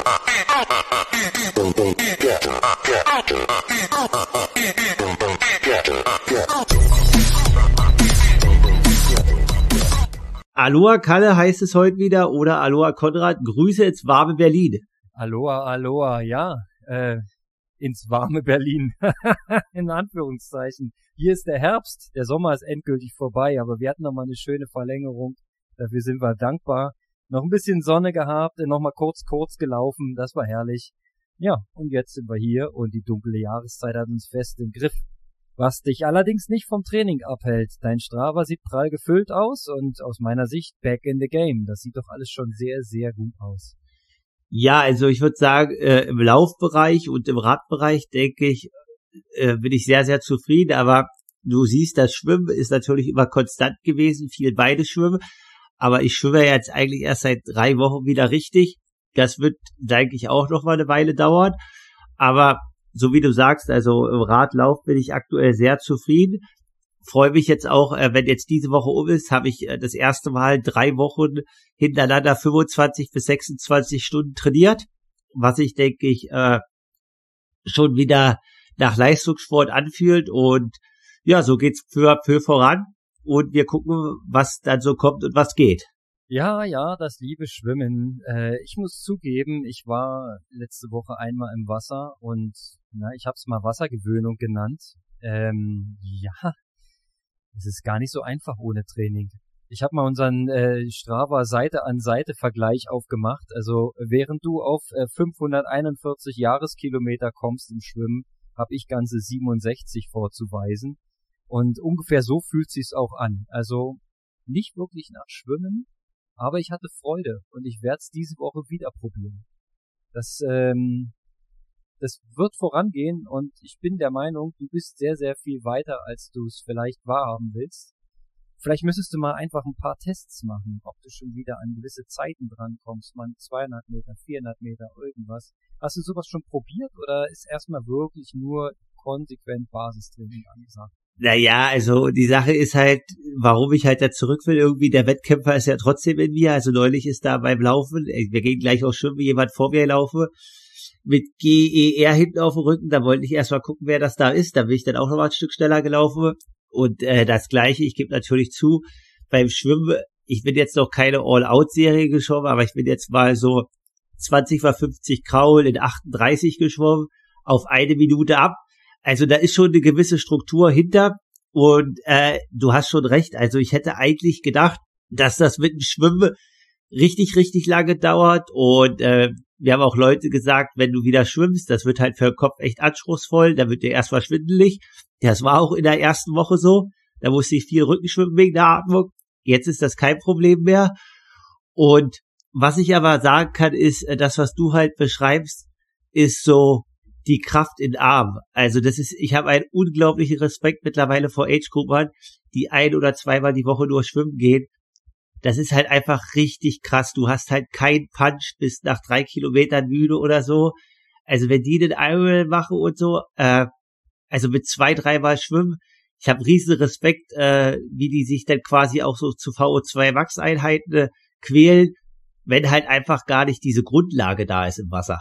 Aloha Kalle heißt es heute wieder oder Aloha Konrad, Grüße ins warme Berlin. Aloha, Aloha, ja, ins warme Berlin, in Anführungszeichen. Hier ist der Herbst, der Sommer ist endgültig vorbei, aber wir hatten noch mal eine schöne Verlängerung, dafür sind wir dankbar. Noch ein bisschen Sonne gehabt, noch mal kurz gelaufen, das war herrlich. Ja, und jetzt sind wir hier und die dunkle Jahreszeit hat uns fest im Griff. Was dich allerdings nicht vom Training abhält. Dein Strava sieht prall gefüllt aus und aus meiner Sicht back in the game. Das sieht doch alles schon sehr, sehr gut aus. Ja, also ich würde sagen, im Laufbereich und im Radbereich, denke ich, bin ich sehr, sehr zufrieden. Aber du siehst, das Schwimmen ist natürlich immer konstant gewesen, viel beides Schwimmen. Aber ich schwimme ja jetzt eigentlich erst seit 3 Wochen wieder richtig. Das wird, denke ich, auch noch mal eine Weile dauern. Aber so wie du sagst, also im Radlauf bin ich aktuell sehr zufrieden. Freue mich jetzt auch, wenn jetzt diese Woche um ist, habe ich das erste Mal 3 Wochen hintereinander 25 bis 26 Stunden trainiert, was ich, denke ich, schon wieder nach Leistungssport anfühlt. Und ja, so geht's peu à peu voran und wir gucken, was dann so kommt und was geht. Ja, das liebe Schwimmen. Ich muss zugeben, ich war letzte Woche einmal im Wasser und ich habe es mal Wassergewöhnung genannt. Ja, es ist gar nicht so einfach ohne Training. Ich habe mal unseren Strava Seite-an-Seite-Vergleich aufgemacht. Also während du auf 541 Jahreskilometer kommst im Schwimmen, habe ich ganze 67 vorzuweisen. Und ungefähr so fühlt sich's auch an. Also nicht wirklich nach Schwimmen, aber ich hatte Freude und ich werde es diese Woche wieder probieren. Das wird vorangehen und ich bin der Meinung, du bist sehr, sehr viel weiter, als du es vielleicht wahrhaben willst. Vielleicht müsstest du mal einfach ein paar Tests machen, ob du schon wieder an gewisse Zeiten drankommst, mal 200 Meter, 400 Meter, irgendwas. Hast du sowas schon probiert oder ist erstmal wirklich nur konsequent Basistraining angesagt? Naja, also die Sache ist halt, warum ich halt da zurück will, irgendwie der Wettkämpfer ist ja trotzdem in mir, also neulich ist da beim Laufen, wir gehen gleich auch schwimmen, jemand vor mir laufe, mit GER hinten auf dem Rücken, da wollte ich erstmal gucken, wer das da ist, da bin ich dann auch noch mal ein Stück schneller gelaufen und das Gleiche, ich gebe natürlich zu, beim Schwimmen, ich bin jetzt noch keine All-Out-Serie geschwommen, aber ich bin jetzt mal so 20 mal 50 Kraul in 38 geschwommen, auf 1 Minute ab. Also da ist schon eine gewisse Struktur hinter und du hast schon recht. Also ich hätte eigentlich gedacht, dass das mit dem Schwimmen richtig, richtig lange dauert und wir haben auch Leute gesagt, wenn du wieder schwimmst, das wird halt für den Kopf echt anspruchsvoll, da wird dir erstmal schwindelig. Das war auch in der ersten Woche so. Da musste ich viel Rückenschwimmen wegen der Atmung. Jetzt ist das kein Problem mehr. Und was ich aber sagen kann, ist, das, was du halt beschreibst, ist so die Kraft in Arm. Also das ist, ich habe einen unglaublichen Respekt mittlerweile vor Age-Gruppern, die 1 oder 2-mal die Woche nur schwimmen gehen. Das ist halt einfach richtig krass. Du hast halt keinen Punch, bist nach 3 Kilometern müde oder so. Also wenn die den Ironman machen und so, also mit 2-3 Mal schwimmen, ich habe riesen Respekt, wie die sich dann quasi auch so zu VO2 Max Einheiten quälen, wenn halt einfach gar nicht diese Grundlage da ist im Wasser.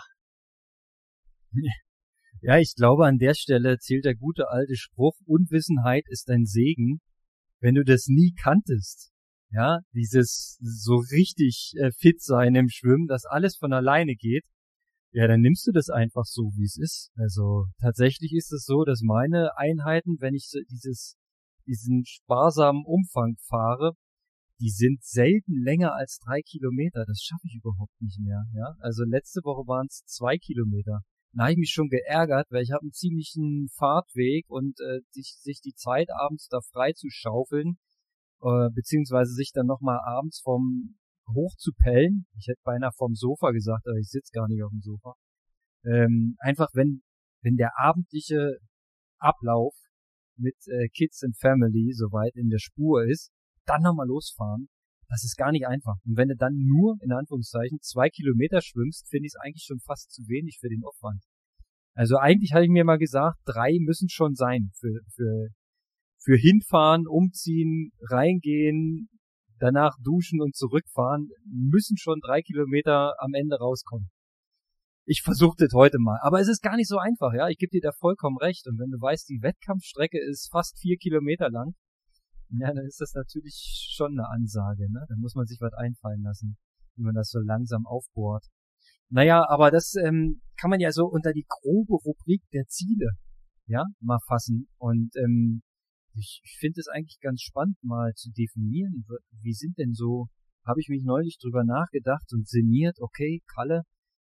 Ja, ich glaube, an der Stelle zählt der gute alte Spruch, Unwissenheit ist ein Segen, wenn du das nie kanntest. Ja, dieses so richtig fit sein im Schwimmen, dass alles von alleine geht. Ja, dann nimmst du das einfach so, wie es ist. Also tatsächlich ist es so, dass meine Einheiten, wenn ich so diesen sparsamen Umfang fahre, die sind selten länger als 3 Kilometer. Das schaffe ich überhaupt nicht mehr. Ja, also letzte Woche waren es 2 Kilometer. Da habe ich mich schon geärgert, weil ich habe einen ziemlichen Fahrtweg und sich die Zeit abends da frei zu schaufeln, beziehungsweise sich dann nochmal abends vom hoch zu pellen. Ich hätte beinahe vom Sofa gesagt, aber ich sitze gar nicht auf dem Sofa. Einfach wenn der abendliche Ablauf mit Kids and Family soweit in der Spur ist, dann nochmal losfahren. Das ist gar nicht einfach. Und wenn du dann nur, in Anführungszeichen, 2 Kilometer schwimmst, finde ich es eigentlich schon fast zu wenig für den Aufwand. Also eigentlich hatte ich mir mal gesagt, 3 müssen schon sein für hinfahren, umziehen, reingehen, danach duschen und zurückfahren, müssen schon 3 Kilometer am Ende rauskommen. ich versuche das heute mal. Aber es ist gar nicht so einfach, ja. Ich gebe dir da vollkommen recht. Und wenn du weißt, die Wettkampfstrecke ist fast 4 Kilometer lang, ja, dann ist das natürlich schon eine Ansage, ne? Da muss man sich was einfallen lassen, wie man das so langsam aufbohrt. Naja, aber das kann man ja so unter die grobe Rubrik der Ziele, ja, mal fassen. Und ich finde es eigentlich ganz spannend, mal zu definieren, wie sind denn so, habe ich mich neulich drüber nachgedacht und sinniert, okay, Kalle,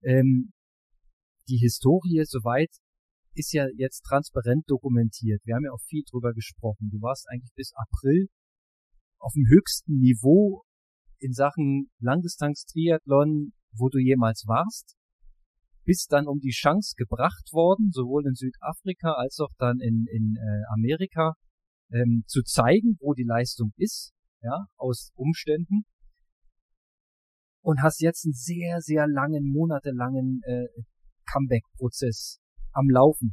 die Historie soweit ist ja jetzt transparent dokumentiert. Wir haben ja auch viel drüber gesprochen. Du warst eigentlich bis April auf dem höchsten Niveau in Sachen Langdistanz-Triathlon, wo du jemals warst. Bist dann um die Chance gebracht worden, sowohl in Südafrika als auch dann in Amerika, zu zeigen, wo die Leistung ist, ja, aus Umständen. Und hast jetzt einen sehr, sehr langen, monatelangen Comeback-Prozess am Laufen.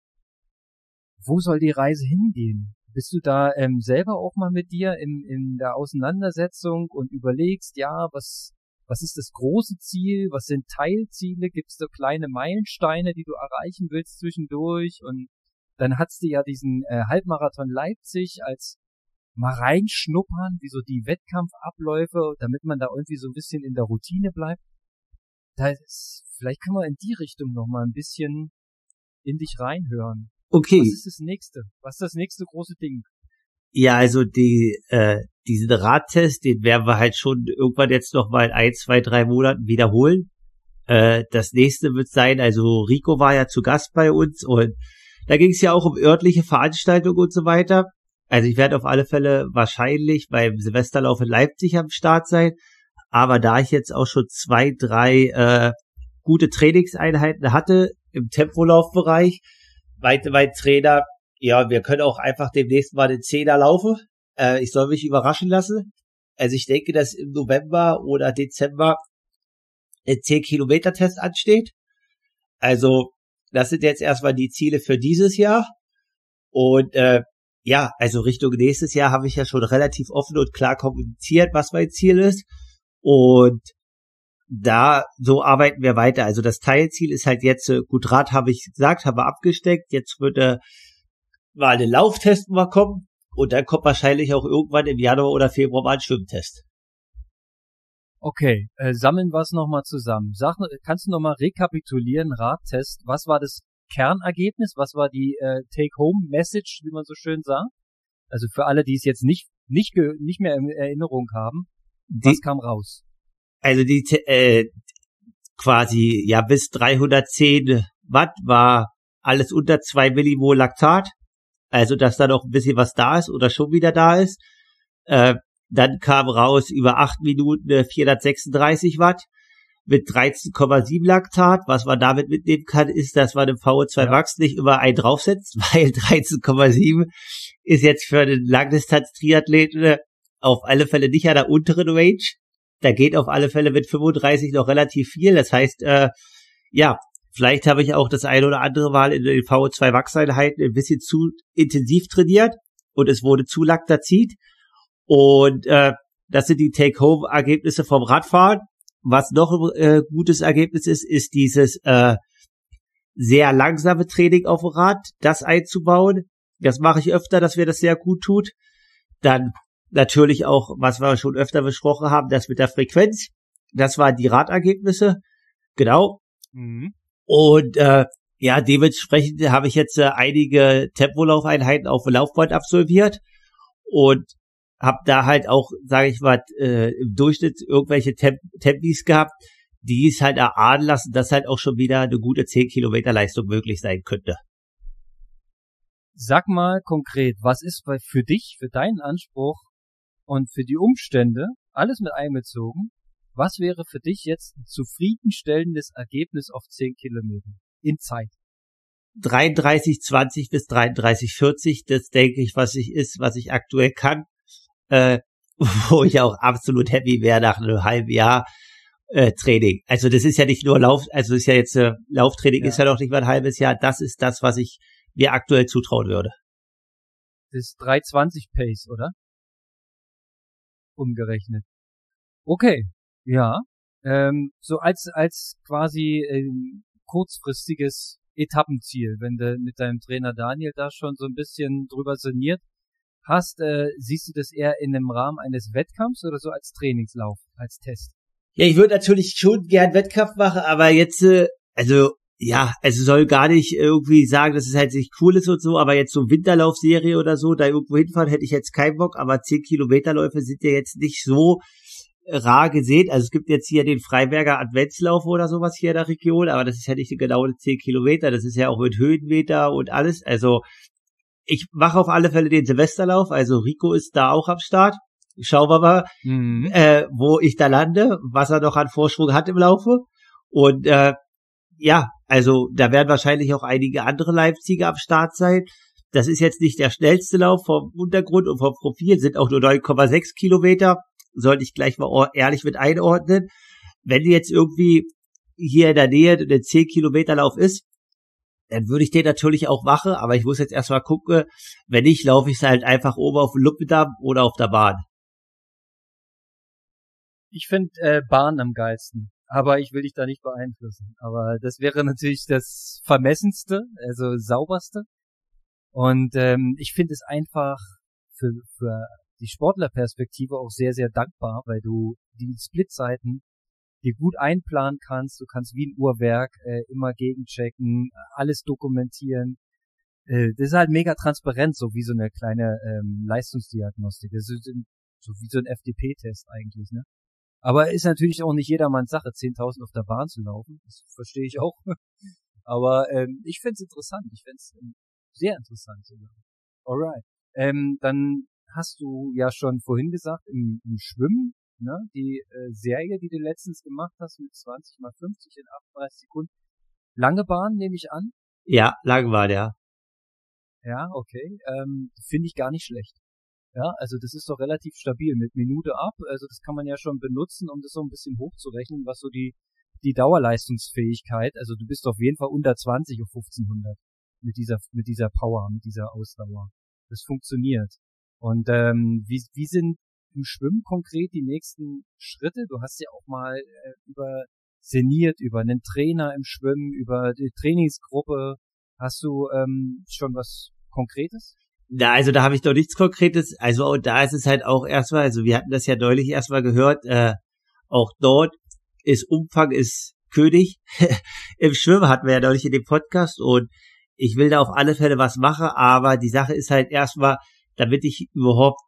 Wo soll die Reise hingehen? Bist du da selber auch mal mit dir in der Auseinandersetzung und überlegst, ja, was ist das große Ziel? Was sind Teilziele? Gibt es so kleine Meilensteine, die du erreichen willst zwischendurch? Und dann hattest du ja diesen Halbmarathon Leipzig als mal reinschnuppern, wie so die Wettkampfabläufe, damit man da irgendwie so ein bisschen in der Routine bleibt. Vielleicht kann man in die Richtung noch mal ein bisschen in dich reinhören. Okay. Was ist das nächste? Was ist das nächste große Ding? Ja, also diesen Radtest, den werden wir halt schon irgendwann jetzt noch mal in 1, 2, 3 Monaten wiederholen. Das nächste wird sein, also Rico war ja zu Gast bei uns und da ging es ja auch um örtliche Veranstaltungen und so weiter. Also ich werde auf alle Fälle wahrscheinlich beim Silvesterlauf in Leipzig am Start sein. Aber da ich jetzt auch schon 2, 3 gute Trainingseinheiten hatte im Tempolaufbereich, meinte mein Trainer, ja, wir können auch einfach demnächst mal den 10er laufen. Ich soll mich überraschen lassen. Also ich denke, dass im November oder Dezember ein 10-Kilometer-Test ansteht. Also das sind jetzt erstmal die Ziele für dieses Jahr. Und ja, also Richtung nächstes Jahr habe ich ja schon relativ offen und klar kommuniziert, was mein Ziel ist. Und so arbeiten wir weiter. Also das Teilziel ist halt jetzt, gut, Rad habe ich gesagt, haben wir abgesteckt. Jetzt wird mal ein Lauftest mal kommen. Und dann kommt wahrscheinlich auch irgendwann im Januar oder Februar mal ein Schwimmtest. Okay, sammeln wir es nochmal zusammen. Kannst du nochmal rekapitulieren, Radtest? Was war das Kernergebnis? Was war die Take-Home-Message, wie man so schön sagt? Also für alle, die es jetzt nicht mehr in Erinnerung haben, was kam raus? Also quasi, ja, bis 310 Watt war alles unter 2 Millimol Laktat. Also, dass da noch ein bisschen was da ist oder schon wieder da ist. Dann kam raus über 8 Minuten 436 Watt mit 13,7 Laktat. Was man damit mitnehmen kann, ist, dass man im VO2 Max nicht immer einen draufsetzt, weil 13,7 ist jetzt für einen Langdistanz-Triathleten auf alle Fälle nicht an der unteren Range. Da geht auf alle Fälle mit 35 noch relativ viel. Das heißt, ja, vielleicht habe ich auch das eine oder andere Mal in den VO2 Max-Einheiten ein bisschen zu intensiv trainiert und es wurde zu Laktazid. Und das sind die Take-Home-Ergebnisse vom Radfahren. Was noch ein gutes Ergebnis ist dieses sehr langsame Training auf dem Rad, das einzubauen. Das mache ich öfter, dass mir das sehr gut tut. Dann natürlich auch, was wir schon öfter besprochen haben, das mit der Frequenz. Das waren die Radergebnisse. Genau. Mhm. Und ja, dementsprechend habe ich jetzt einige Tempolaufeinheiten auf dem Laufband absolviert und habe da halt auch, sage ich mal, im Durchschnitt irgendwelche Tempis gehabt, die es halt erahnen lassen, dass halt auch schon wieder eine gute 10-Kilometer Leistung möglich sein könnte. Sag mal konkret, was ist für dich, für deinen Anspruch und für die Umstände, alles mit einbezogen, was wäre für dich jetzt ein zufriedenstellendes Ergebnis auf 10 Kilometer in Zeit? 33,20 bis 33,40, das denke ich, was ich aktuell kann, wo ich auch absolut happy wäre nach einem halben Jahr Training. Also das ist ja nicht nur Lauftraining ist ja noch nicht mal ein halbes Jahr, das ist das, was ich mir aktuell zutrauen würde. Das ist 3,20 Pace, oder? Umgerechnet. Okay, ja, So als quasi kurzfristiges Etappenziel, wenn du mit deinem Trainer Daniel da schon so ein bisschen drüber sinniert hast, siehst du das eher in einem Rahmen eines Wettkampfs oder so als Trainingslauf, als Test? Ja, ich würde natürlich schon gern Wettkampf machen, aber jetzt, also soll gar nicht irgendwie sagen, dass es halt nicht cool ist und so, aber jetzt so Winterlaufserie oder so, da irgendwo hinfahren, hätte ich jetzt keinen Bock, aber 10 Kilometerläufe sind ja jetzt nicht so rar gesehen. Also es gibt jetzt hier den Freiberger Adventslauf oder sowas hier in der Region, aber das ist ja nicht genau 10 Kilometer, das ist ja auch mit Höhenmeter und alles. Also ich mache auf alle Fälle den Silvesterlauf, also Rico ist da auch am Start. Schauen wir mal, wo ich da lande, was er noch an Vorsprung hat im Laufe. Und ja, also da werden wahrscheinlich auch einige andere Leipziger am Start sein. Das ist jetzt nicht der schnellste Lauf vom Untergrund und vom Profil, sind auch nur 9,6 Kilometer. Sollte ich gleich mal ehrlich mit einordnen. Wenn jetzt irgendwie hier in der Nähe der 10 Kilometer Lauf ist, dann würde ich den natürlich auch machen, aber ich muss jetzt erstmal gucken, wenn nicht, laufe ich es halt einfach oben auf dem Lumpendamm oder auf der Bahn. Ich finde Bahn am geilsten, aber ich will dich da nicht beeinflussen. Aber das wäre natürlich das Vermessenste, also sauberste. Und ich finde es einfach für die Sportlerperspektive auch sehr, sehr dankbar, weil du die Splitzeiten dir gut einplanen kannst. Du kannst wie ein Uhrwerk immer gegenchecken, alles dokumentieren. Das ist halt mega transparent, so wie so eine kleine Leistungsdiagnostik. Das ist so wie so ein FDP-Test eigentlich, ne? Aber ist natürlich auch nicht jedermanns Sache, 10.000 auf der Bahn zu laufen. Das verstehe ich auch. Aber ich find's interessant. Ich find's sehr interessant sogar. Alright. Dann hast du ja schon vorhin gesagt, im Schwimmen, ne, die Serie, die du letztens gemacht hast mit 20 mal 50 in 38 Sekunden. Lange Bahn, nehme ich an? Ja, lange war der. Ja, okay. Finde ich gar nicht schlecht. Ja, also das ist doch relativ stabil mit Minute ab. Also das kann man ja schon benutzen, um das so ein bisschen hochzurechnen, was so die Dauerleistungsfähigkeit, also du bist auf jeden Fall unter 20 auf 1500 mit dieser Power, mit dieser Ausdauer. Das funktioniert. Und wie sind im Schwimmen konkret die nächsten Schritte? Du hast ja auch mal sinniert über einen Trainer im Schwimmen, über die Trainingsgruppe. Hast du schon was Konkretes? Na, also da habe ich doch nichts Konkretes. Also und da ist es halt auch erstmal, also wir hatten das ja neulich erstmal gehört, auch dort Umfang ist König. Im Schwimmen hatten wir ja neulich in dem Podcast und ich will da auf alle Fälle was machen, aber die Sache ist halt erstmal, damit ich überhaupt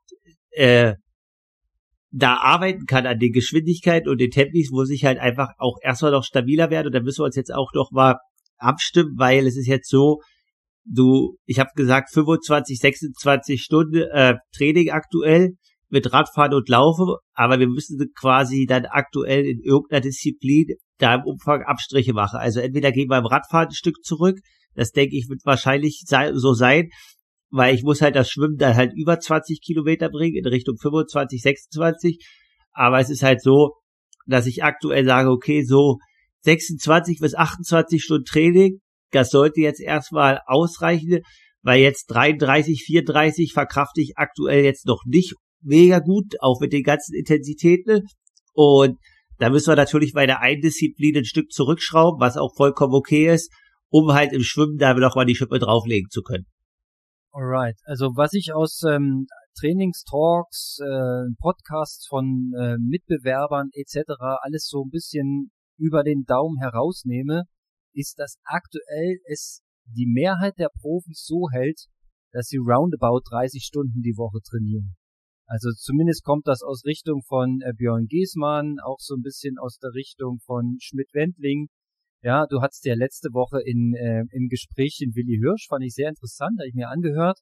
da arbeiten kann an den Geschwindigkeiten und den Tempis, muss ich halt einfach auch erstmal noch stabiler werden und da müssen wir uns jetzt auch noch mal abstimmen, weil es ist jetzt so, ich habe gesagt 25, 26 Stunden Training aktuell mit Radfahren und Laufen, aber wir müssen quasi dann aktuell in irgendeiner Disziplin da im Umfang Abstriche machen. Also entweder gehen wir im Radfahren ein Stück zurück, das denke ich wird wahrscheinlich so sein, weil ich muss halt das Schwimmen dann halt über 20 Kilometer bringen in Richtung 25, 26, aber es ist halt so, dass ich aktuell sage, okay, so 26 bis 28 Stunden Training, das sollte jetzt erstmal ausreichen, weil jetzt 33, 34 verkrafte ich aktuell jetzt noch nicht mega gut, auch mit den ganzen Intensitäten. Und da müssen wir natürlich bei der einen Disziplin ein Stück zurückschrauben, was auch vollkommen okay ist, um halt im Schwimmen da nochmal die Schippe drauflegen zu können. Alright, also was ich aus Trainingstalks, Podcasts von Mitbewerbern etc. alles so ein bisschen über den Daumen herausnehme, ist, dass aktuell es die Mehrheit der Profis so hält, dass sie roundabout 30 Stunden die Woche trainieren. Also zumindest kommt das aus Richtung von Björn Giesmann, auch so ein bisschen aus der Richtung von Schmidt-Wendling. Ja, du hattest ja letzte Woche im Gespräch den Willi Hirsch, fand ich sehr interessant, habe ich mir angehört.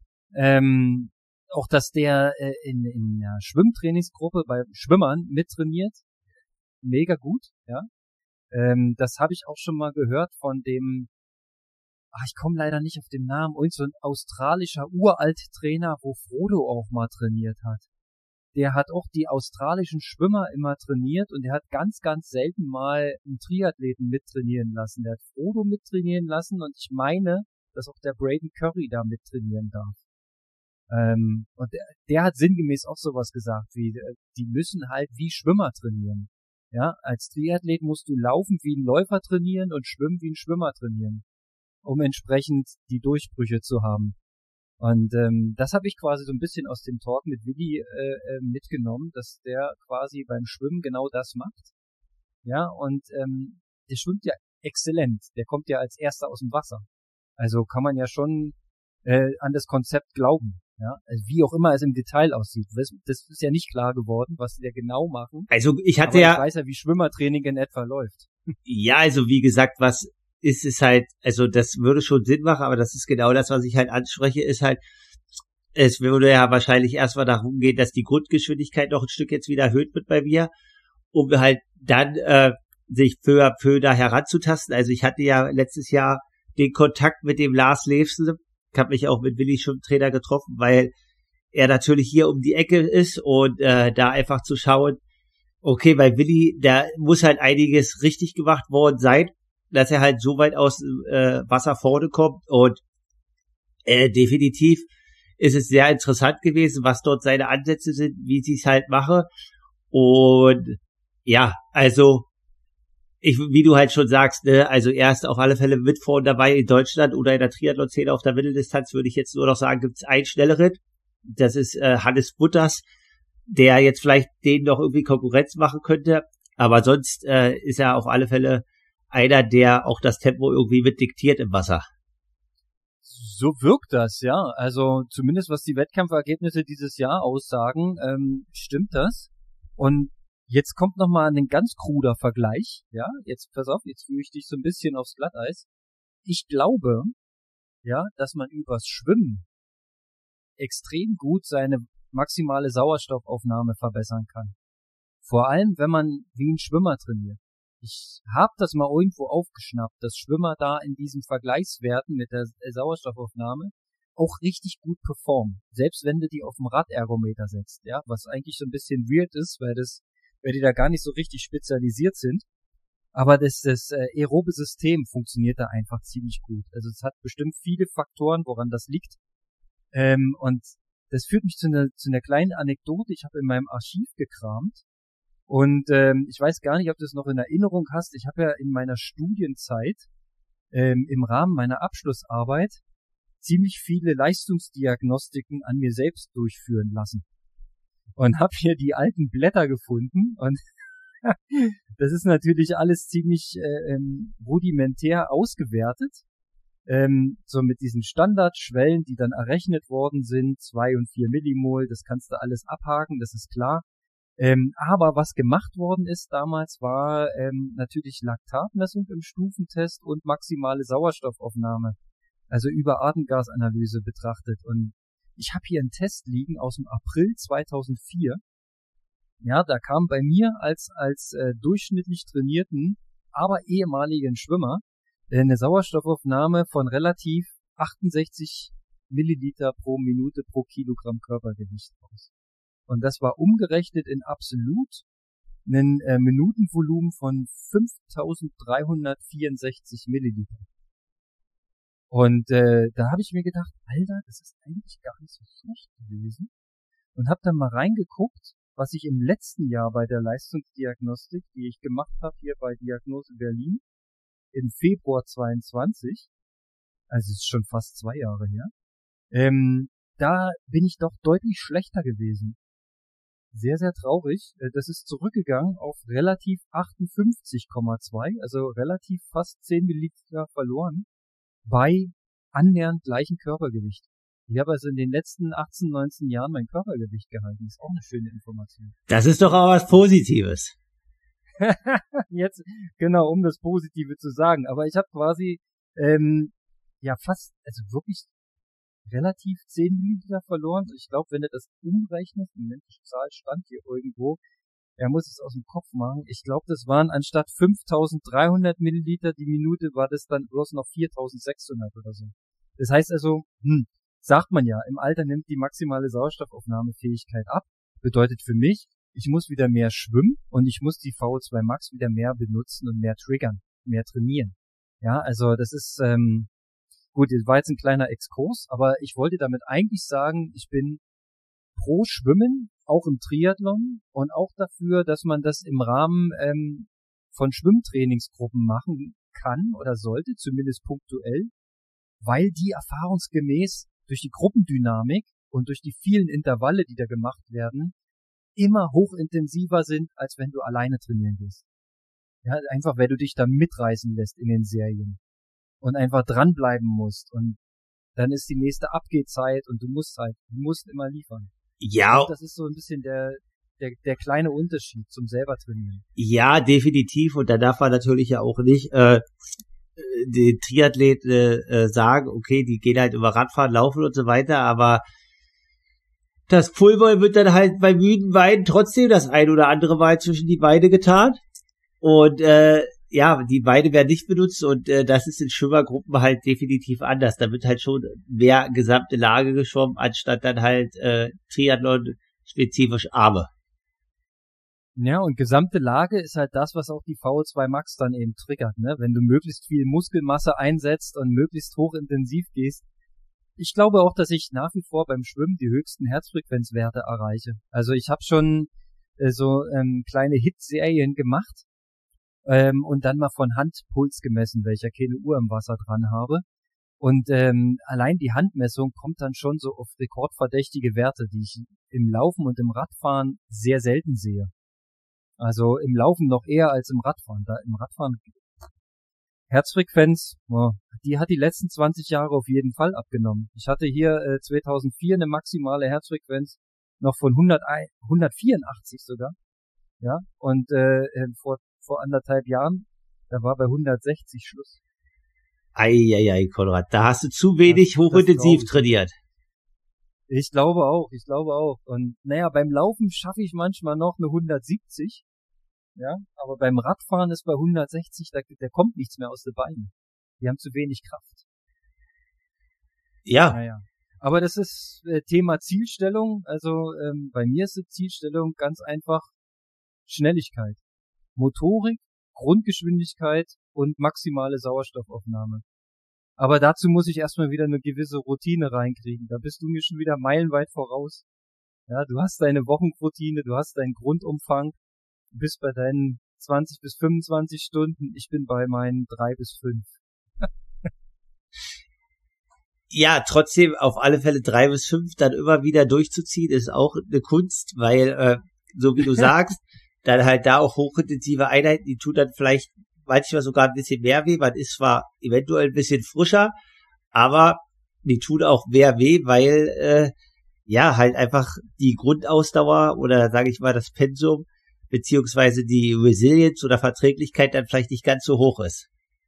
Auch, dass der in der Schwimmtrainingsgruppe bei Schwimmern mittrainiert. Mega gut, ja. Das habe ich auch schon mal gehört von dem, ich komme leider nicht auf den Namen, irgend so ein australischer Uralt-Trainer, wo Frodo auch mal trainiert hat. Der hat auch die australischen Schwimmer immer trainiert und der hat ganz, ganz selten mal einen Triathleten mittrainieren lassen. Der hat Frodo mittrainieren lassen und ich meine, dass auch der Braden Curry da mittrainieren darf. Und der hat sinngemäß auch sowas gesagt, wie die müssen halt wie Schwimmer trainieren. Ja, als Triathlet musst du laufen wie ein Läufer trainieren und schwimmen wie ein Schwimmer trainieren, um entsprechend die Durchbrüche zu haben. Und das habe ich quasi so ein bisschen aus dem Talk mit Willi mitgenommen, dass der quasi beim Schwimmen genau das macht. Ja, und der schwimmt ja exzellent. Der kommt ja als Erster aus dem Wasser. Also kann man ja schon an das Konzept glauben. Ja, also wie auch immer es im Detail aussieht. Das ist ja nicht klar geworden, was die da genau machen. Also ich hatte Aber ja, ich weiß ja, wie Schwimmertraining in etwa läuft. ja, also wie gesagt, was ist es halt, also das würde schon Sinn machen, aber das ist genau das, was ich halt anspreche, ist halt, es würde ja wahrscheinlich erstmal darum gehen, dass die Grundgeschwindigkeit noch ein Stück jetzt wieder erhöht wird bei mir, um halt dann sich peu à peu da heranzutasten. Also ich hatte ja letztes Jahr den Kontakt mit dem Lars Levsen. Ich habe mich auch mit Willi schon Trainer getroffen, weil er natürlich hier um die Ecke ist und da einfach zu schauen, okay, bei Willi, da muss halt einiges richtig gemacht worden sein, dass er halt so weit aus Wasser vorne kommt und definitiv ist es sehr interessant gewesen, was dort seine Ansätze sind, wie sie es halt mache und ja, also wie du halt schon sagst, ne, also er ist auf alle Fälle mit vorne dabei in Deutschland oder in der Triathlon-Szene auf der Mitteldistanz, würde ich jetzt nur noch sagen, gibt es einen schnelleren. Das ist Hannes Butters, der jetzt vielleicht denen noch irgendwie Konkurrenz machen könnte. Aber sonst ist er auf alle Fälle einer, der auch das Tempo irgendwie mit diktiert im Wasser. So wirkt das, ja. Also zumindest was die Wettkampfergebnisse dieses Jahr aussagen, stimmt das. Und jetzt kommt nochmal ein ganz kruder Vergleich, ja, jetzt pass auf, jetzt führe ich dich so ein bisschen aufs Glatteis. Ich glaube, ja, dass man übers Schwimmen extrem gut seine maximale Sauerstoffaufnahme verbessern kann. Vor allem, wenn man wie ein Schwimmer trainiert. Ich habe das mal irgendwo aufgeschnappt, dass Schwimmer da in diesen Vergleichswerten mit der Sauerstoffaufnahme auch richtig gut performen. Selbst wenn du die auf dem Radergometer setzt, ja, was eigentlich so ein bisschen weird ist, weil die da gar nicht so richtig spezialisiert sind. Aber das aerobe System funktioniert da einfach ziemlich gut. Also es hat bestimmt viele Faktoren, woran das liegt. Und das führt mich zu einer kleinen Anekdote. Ich habe in meinem Archiv gekramt. Und ich weiß gar nicht, ob du es noch in Erinnerung hast. Ich habe ja in meiner Studienzeit im Rahmen meiner Abschlussarbeit ziemlich viele Leistungsdiagnostiken an mir selbst durchführen lassen. Und habe hier die alten Blätter gefunden und das ist natürlich alles ziemlich rudimentär ausgewertet, so mit diesen Standardschwellen, die dann errechnet worden sind, 2 und 4 Millimol, das kannst du alles abhaken, das ist klar. Aber was gemacht worden ist damals war natürlich Laktatmessung im Stufentest und maximale Sauerstoffaufnahme, also über Atemgasanalyse betrachtet. Und ich habe hier einen Test liegen aus dem April 2004. Ja, da kam bei mir als durchschnittlich trainierten, aber ehemaligen Schwimmer eine Sauerstoffaufnahme von relativ 68 Milliliter pro Minute pro Kilogramm Körpergewicht raus. Und das war umgerechnet in absolut ein Minutenvolumen von 5364 Milliliter. Und da habe ich mir gedacht, Alter, das ist eigentlich gar nicht so schlecht gewesen. Und habe dann mal reingeguckt, was ich im letzten Jahr bei der Leistungsdiagnostik, die ich gemacht habe hier bei Diagnose Berlin, im Februar 22, also es ist schon fast 2 Jahre her, da bin ich doch deutlich schlechter gewesen. Sehr, sehr traurig. Das ist zurückgegangen auf relativ 58,2, also relativ fast 10 Milliliter verloren bei annähernd gleichem Körpergewicht. Ich habe also in den letzten 18, 19 Jahren mein Körpergewicht gehalten. Das ist auch eine schöne Information. Das ist doch auch was Positives. Jetzt, genau, um das Positive zu sagen. Aber ich habe quasi, ja fast, also wirklich relativ 10 Milliliter verloren. Ich glaube, wenn du das umrechnest, Moment, die Zahl stand hier irgendwo, er muss es aus dem Kopf machen. Ich glaube, das waren anstatt 5300 Milliliter die Minute, war das dann bloß noch 4600 oder so. Das heißt also, sagt man ja, im Alter nimmt die maximale Sauerstoffaufnahmefähigkeit ab. Bedeutet für mich, ich muss wieder mehr schwimmen und ich muss die VO2 Max wieder mehr benutzen und mehr triggern, mehr trainieren. Ja, also das ist, gut, das war jetzt ein kleiner Exkurs, aber ich wollte damit eigentlich sagen, ich bin pro Schwimmen, auch im Triathlon und auch dafür, dass man das im Rahmen von Schwimmtrainingsgruppen machen kann oder sollte, zumindest punktuell, weil die erfahrungsgemäß durch die Gruppendynamik und durch die vielen Intervalle, die da gemacht werden, immer hochintensiver sind, als wenn du alleine trainieren gehst. Ja, einfach weil du dich da mitreißen lässt in den Serien und einfach dranbleiben musst und dann ist die nächste Abgehzeit und du musst immer liefern. Ja. Und das ist so ein bisschen der kleine Unterschied zum selber trainieren. Ja, definitiv. Und da darf man natürlich ja auch nicht die Triathleten sagen, okay, die gehen halt über Radfahren, Laufen und so weiter, aber das Pulver wird dann halt bei müden Beinen trotzdem das ein oder andere Mal zwischen die Beine getan. Und ja, die Beine werden nicht benutzt und das ist in Schwimmergruppen halt definitiv anders. Da wird halt schon mehr gesamte Lage geschwommen, anstatt dann halt Triathlon-spezifisch Arme. Ja, und gesamte Lage ist halt das, was auch die VO2 Max dann eben triggert, ne? Wenn du möglichst viel Muskelmasse einsetzt und möglichst hochintensiv gehst. Ich glaube auch, dass ich nach wie vor beim Schwimmen die höchsten Herzfrequenzwerte erreiche. Also ich habe schon so kleine Hit-Serien gemacht und dann mal von Hand Puls gemessen, weil ich ja keine Uhr im Wasser dran habe. Und allein die Handmessung kommt dann schon so auf rekordverdächtige Werte, die ich im Laufen und im Radfahren sehr selten sehe. Also im Laufen noch eher als im Radfahren. Da im Radfahren Herzfrequenz, die hat die letzten 20 Jahre auf jeden Fall abgenommen. Ich hatte hier 2004 eine maximale Herzfrequenz noch von 184 sogar. Ja, und vor anderthalb Jahren, da war bei 160 Schluss. Eieiei, Konrad, da hast du zu wenig hochintensiv trainiert. Ich glaube auch. Und naja, beim Laufen schaffe ich manchmal noch eine 170. Ja, aber beim Radfahren ist bei 160, da kommt nichts mehr aus den Beinen. Die haben zu wenig Kraft. Ja. Naja. Aber das ist Thema Zielstellung. Also bei mir ist die Zielstellung ganz einfach Schnelligkeit. Motorik, Grundgeschwindigkeit und maximale Sauerstoffaufnahme. Aber dazu muss ich erstmal wieder eine gewisse Routine reinkriegen. Da bist du mir schon wieder meilenweit voraus. Ja, du hast deine Wochenroutine, du hast deinen Grundumfang, du bist bei deinen 20 bis 25 Stunden, ich bin bei meinen 3 bis 5. Ja, trotzdem auf alle Fälle 3 bis 5 dann immer wieder durchzuziehen, ist auch eine Kunst, weil, so wie du sagst, dann halt da auch hochintensive Einheiten, die tun dann vielleicht manchmal sogar ein bisschen mehr weh. Man ist zwar eventuell ein bisschen frischer, aber die tun auch mehr weh, weil ja halt einfach die Grundausdauer oder sage ich mal das Pensum beziehungsweise die Resilience oder Verträglichkeit dann vielleicht nicht ganz so hoch ist.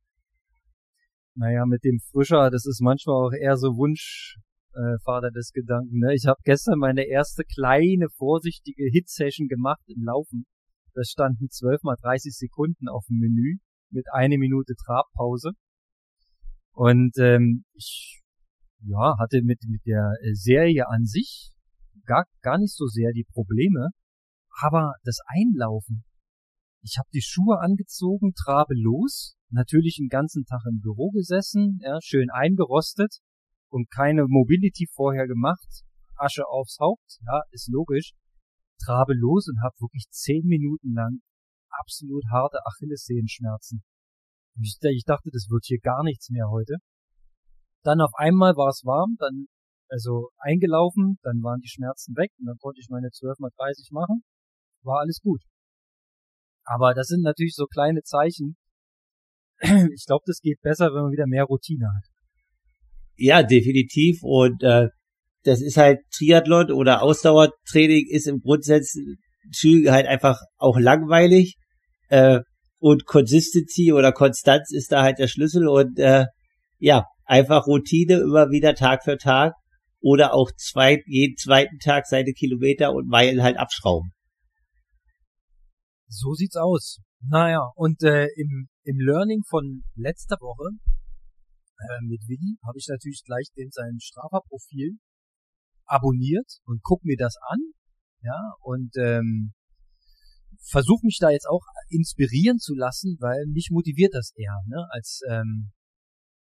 Naja, mit dem Frischer, das ist manchmal auch eher so Wunschvater des Gedanken. Ne? Ich habe gestern meine erste kleine, vorsichtige Hit-Session gemacht im Laufen. Da standen 12 mal 30 Sekunden auf dem Menü mit 1 Minute Trabpause. Und ich hatte mit der Serie an sich gar nicht so sehr die Probleme. Aber das Einlaufen. Ich habe die Schuhe angezogen, trabe los, natürlich den ganzen Tag im Büro gesessen, ja, schön eingerostet und keine Mobility vorher gemacht, Asche aufs Haupt, ja, ist logisch, trabe los und habe wirklich 10 Minuten lang absolut harte Achillessehenschmerzen. Ich dachte, das wird hier gar nichts mehr heute. Dann auf einmal war es warm, dann also eingelaufen, dann waren die Schmerzen weg und dann konnte ich meine 12 mal 30 machen, war alles gut. Aber das sind natürlich so kleine Zeichen. Ich glaube, das geht besser, wenn man wieder mehr Routine hat. Ja, definitiv. Und das ist halt Triathlon oder Ausdauertraining ist im Grundsatz halt einfach auch langweilig. Und Consistency oder Konstanz ist da halt der Schlüssel. Und ja, einfach Routine immer wieder Tag für Tag. Oder auch jeden zweiten Tag seine Kilometer und Meilen halt abschrauben. So sieht's aus. Naja, und im Learning von letzter Woche mit Willi habe ich natürlich gleich sein Strava-Profil abonniert und guck mir das an, ja, und versuche mich da jetzt auch inspirieren zu lassen, weil mich motiviert das eher, ne, als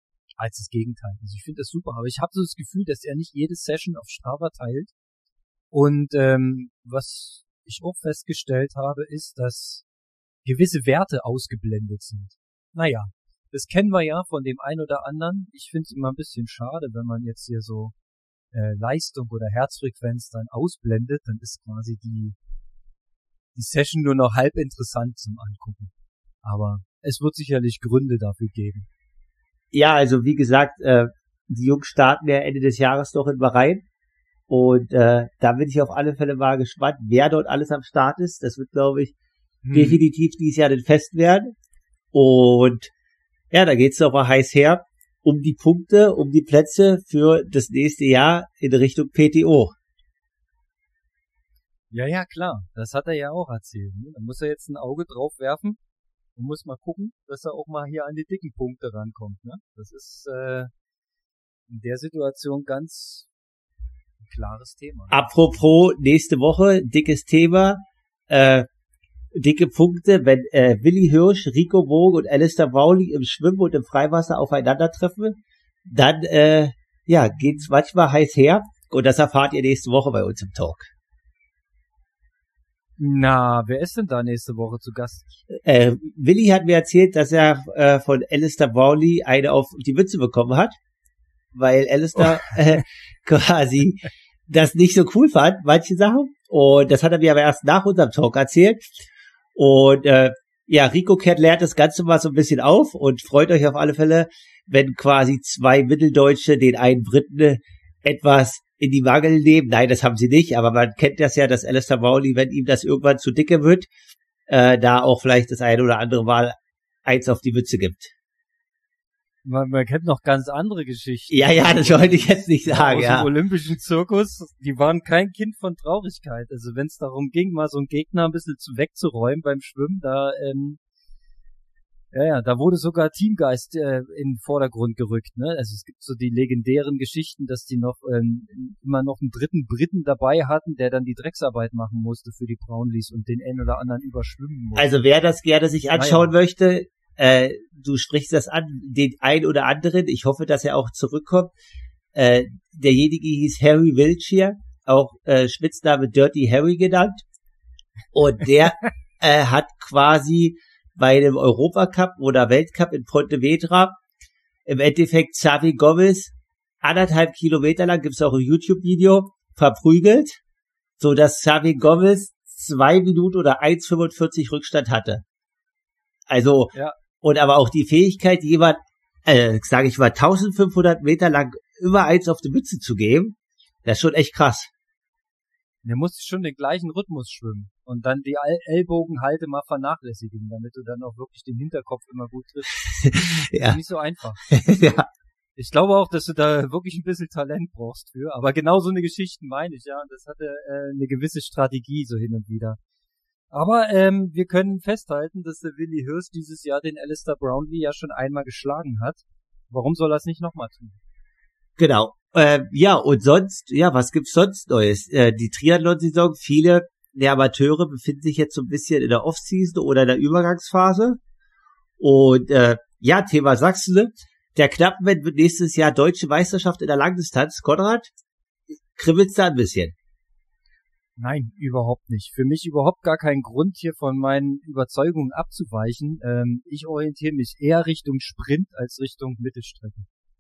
das Gegenteil. Also ich finde das super, aber ich habe so das Gefühl, dass er nicht jede Session auf Strava teilt Und was ich auch festgestellt habe, ist, dass gewisse Werte ausgeblendet sind. Naja, das kennen wir ja von dem einen oder anderen. Ich finde es immer ein bisschen schade, wenn man jetzt hier so Leistung oder Herzfrequenz dann ausblendet, dann ist quasi die Session nur noch halb interessant zum Angucken. Aber es wird sicherlich Gründe dafür geben. Ja, also wie gesagt, die Jungs starten ja Ende des Jahres noch in Bahrain. Und da bin ich auf alle Fälle mal gespannt, wer dort alles am Start ist. Das wird, glaube ich, definitiv dieses Jahr den Fest werden. Und ja, da geht's doch mal heiß her um die Punkte, um die Plätze für das nächste Jahr in Richtung PTO. Ja, klar. Das hat er ja auch erzählt. Ne? Da muss er jetzt ein Auge drauf werfen und muss mal gucken, dass er auch mal hier an die dicken Punkte rankommt. Ne? Das ist in der Situation ganz ein klares Thema. Apropos nächste Woche, dickes Thema, dicke Punkte, wenn Willi Hirsch, Rico Bogen und Alistair Bowley im Schwimmen und im Freiwasser aufeinandertreffen, dann geht's manchmal heiß her und das erfahrt ihr nächste Woche bei uns im Talk. Na, wer ist denn da nächste Woche zu Gast? Willi hat mir erzählt, dass er von Alistair Bowley eine auf die Mütze bekommen hat, weil Alistair quasi das nicht so cool fand, manche Sachen. Und das hat er mir aber erst nach unserem Talk erzählt. Und Rico lernt das Ganze mal so ein bisschen auf und freut euch auf alle Fälle, wenn quasi zwei Mitteldeutsche den einen Briten etwas in die Mangel nehmen. Nein, das haben sie nicht, aber man kennt das ja, dass Alistair Bowley, wenn ihm das irgendwann zu dicke wird, da auch vielleicht das eine oder andere Mal eins auf die Mütze gibt. Man kennt noch ganz andere Geschichten. Ja, das wollte ich jetzt nicht sagen, aus ja. dem olympischen Zirkus, die waren kein Kind von Traurigkeit. Also wenn es darum ging, mal so einen Gegner ein bisschen wegzuräumen beim Schwimmen, da wurde sogar Teamgeist in den Vordergrund gerückt, ne? Also es gibt so die legendären Geschichten, dass die noch immer noch einen dritten Briten dabei hatten, der dann die Drecksarbeit machen musste für die Brownlees und den einen oder anderen überschwimmen musste. Also wer das gerne sich anschauen möchte, du sprichst das an, den ein oder anderen, ich hoffe, dass er auch zurückkommt. Derjenige hieß Harry Wiltshire, auch Spitzname Dirty Harry genannt. Und der hat quasi bei dem Europacup oder Weltcup in Pontevedra im Endeffekt Xavi Gomez 1,5 Kilometer lang, gibt's auch ein YouTube-Video, verprügelt, so dass Xavi Gomez 2 Minuten oder 1,45 Rückstand hatte. Also, ja. Und aber auch die Fähigkeit, jemand, 1500 Meter lang immer eins auf die Mütze zu geben, das ist schon echt krass. Der musste schon den gleichen Rhythmus schwimmen und dann die Ellbogenhalte mal vernachlässigen, damit du dann auch wirklich den Hinterkopf immer gut triffst. Ja. Das ist nicht so einfach. Ja. Ich glaube auch, dass du da wirklich ein bisschen Talent brauchst für, aber genau so eine Geschichte meine ich, ja, und das hatte eine gewisse Strategie so hin und wieder. Aber wir können festhalten, dass der Willi Hirsch dieses Jahr den Alistair Brownlee ja schon einmal geschlagen hat. Warum soll er es nicht nochmal tun? Genau. Und sonst, was gibt's sonst Neues? Die Triathlon-Saison, viele der Amateure befinden sich jetzt so ein bisschen in der Off-Season oder in der Übergangsphase. Und Thema Sachsen, der Knappenwett wird nächstes Jahr Deutsche Meisterschaft in der Langdistanz. Konrad, kribbelt's da ein bisschen? Nein, überhaupt nicht. Für mich überhaupt gar kein Grund, hier von meinen Überzeugungen abzuweichen. Ich orientiere mich eher Richtung Sprint als Richtung Mittelstrecke.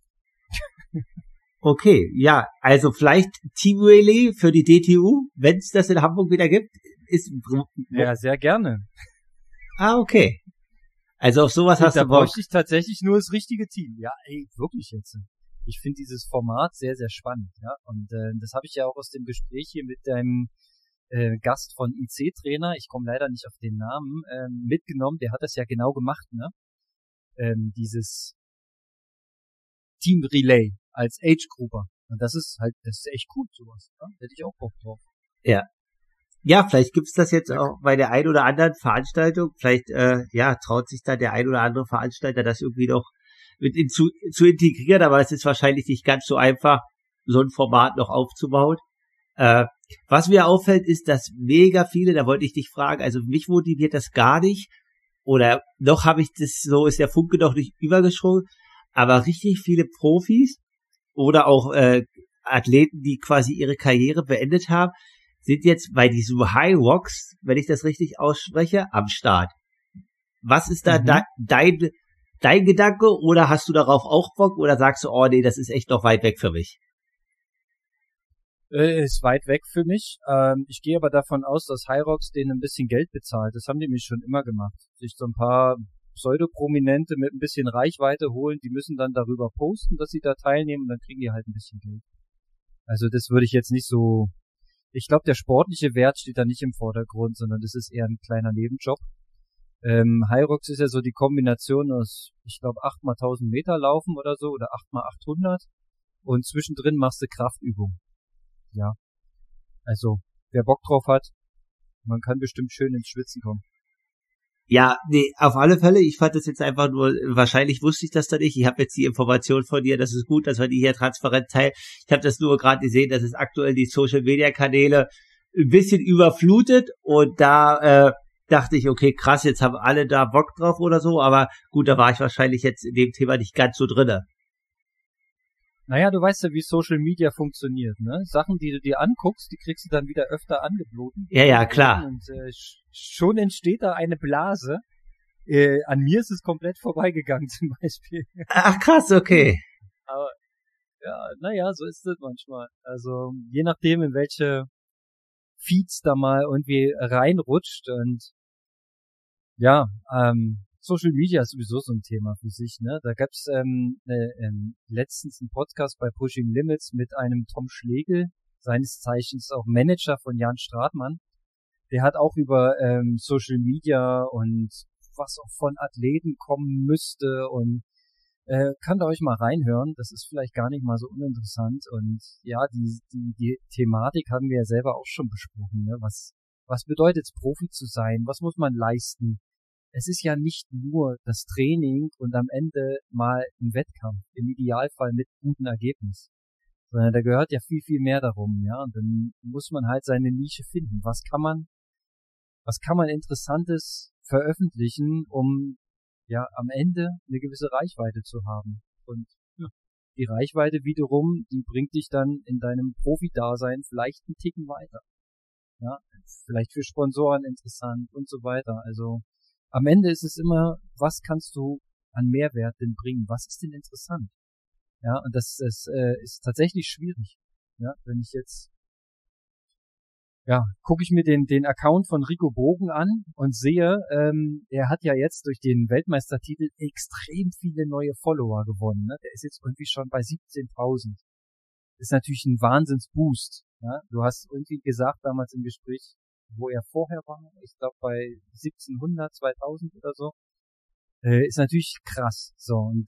Okay, ja, also vielleicht Team Relay für die DTU, wenn es das in Hamburg wieder gibt, ist... Ja, sehr gerne. Ah, okay. Also auf sowas hast du Bock. Da bräuchte ich tatsächlich nur das richtige Team. Ja, wirklich jetzt. Ich finde dieses Format sehr, sehr spannend, ja. Und das habe ich ja auch aus dem Gespräch hier mit deinem Gast von IC-Trainer, ich komme leider nicht auf den Namen, mitgenommen. Der hat das ja genau gemacht, ne? Dieses Team Relay als Age-Grupper. Und das ist echt cool, sowas. Ja? Hätte ich auch Bock drauf. Ja. Ja, vielleicht gibt's das jetzt auch bei der ein oder anderen Veranstaltung. Vielleicht, traut sich da der ein oder andere Veranstalter das irgendwie noch mit zu integrieren, aber es ist wahrscheinlich nicht ganz so einfach, so ein Format noch aufzubauen. Was mir auffällt, ist, dass mega viele, da wollte ich dich fragen, also mich motiviert das gar nicht, oder noch habe ich das, so ist der Funke noch nicht übergesprungen, aber richtig viele Profis oder auch Athleten, die quasi ihre Karriere beendet haben, sind jetzt bei diesem High Rocks, wenn ich das richtig ausspreche, am Start. Was ist da dein Gedanke, oder hast du darauf auch Bock, oder sagst du, oh nee, das ist echt noch weit weg für mich? Ist weit weg für mich. Ich gehe aber davon aus, dass Hyrox denen ein bisschen Geld bezahlt. Das haben die mich schon immer gemacht. Sich so ein paar Pseudoprominente mit ein bisschen Reichweite holen, die müssen dann darüber posten, dass sie da teilnehmen, und dann kriegen die halt ein bisschen Geld. Also das würde ich jetzt nicht so... Ich glaube, der sportliche Wert steht da nicht im Vordergrund, sondern das ist eher ein kleiner Nebenjob. Hyrox ist ja so die Kombination aus, ich glaube, 8x1000 Meter laufen oder so, oder 8x800, und zwischendrin machst du Kraftübungen. Ja, also wer Bock drauf hat, man kann bestimmt schön ins Schwitzen kommen. Ja, nee, auf alle Fälle, ich fand das jetzt einfach nur, wahrscheinlich wusste ich das da nicht, ich habe jetzt die Information von dir, das ist gut, dass wir die hier transparent teilen. Ich habe das nur gerade gesehen, dass es aktuell die Social-Media-Kanäle ein bisschen überflutet, und da dachte ich, okay, krass, jetzt haben alle da Bock drauf oder so, aber gut, da war ich wahrscheinlich jetzt in dem Thema nicht ganz so drinne. Naja, du weißt ja, wie Social Media funktioniert, ne? Sachen, die du dir anguckst, die kriegst du dann wieder öfter angeboten. Ja, klar. Und schon entsteht da eine Blase. An mir ist es komplett vorbeigegangen zum Beispiel. Ach krass, okay. Aber ja, naja, so ist es manchmal. Also je nachdem, in welche Feeds da mal irgendwie reinrutscht. Und ja, Social Media ist sowieso so ein Thema für sich, ne? Da gab's letztens einen Podcast bei Pushing Limits mit einem Tom Schlegel, seines Zeichens auch Manager von Jan Stratmann. Der hat auch über Social Media und was auch von Athleten kommen müsste, und könnt ihr euch mal reinhören. Das ist vielleicht gar nicht mal so uninteressant. Und ja, die Thematik haben wir ja selber auch schon besprochen, ne? Was bedeutet es, Profi zu sein? Was muss man leisten? Es ist ja nicht nur das Training und am Ende mal ein Wettkampf, im Idealfall mit gutem Ergebnis, sondern da gehört ja viel, viel mehr darum, ja, und dann muss man halt seine Nische finden. Was kann man Interessantes veröffentlichen, um ja am Ende eine gewisse Reichweite zu haben? Und ja, die Reichweite wiederum, die bringt dich dann in deinem Profi-Dasein vielleicht einen Ticken weiter. Ja, vielleicht für Sponsoren interessant und so weiter. Also am Ende ist es immer, was kannst du an Mehrwert denn bringen? Was ist denn interessant? Ja, und das ist tatsächlich schwierig. Ja, wenn ich jetzt, ja, gucke ich mir den Account von Rico Bogen an und sehe, er hat ja jetzt durch den Weltmeistertitel extrem viele neue Follower gewonnen. Ne? Der ist jetzt irgendwie schon bei 17.000. Ist natürlich ein Wahnsinnsboost. Ja? Du hast irgendwie gesagt damals im Gespräch, wo er vorher war, ich glaube bei 1700, 2000 oder so, ist natürlich krass. So, und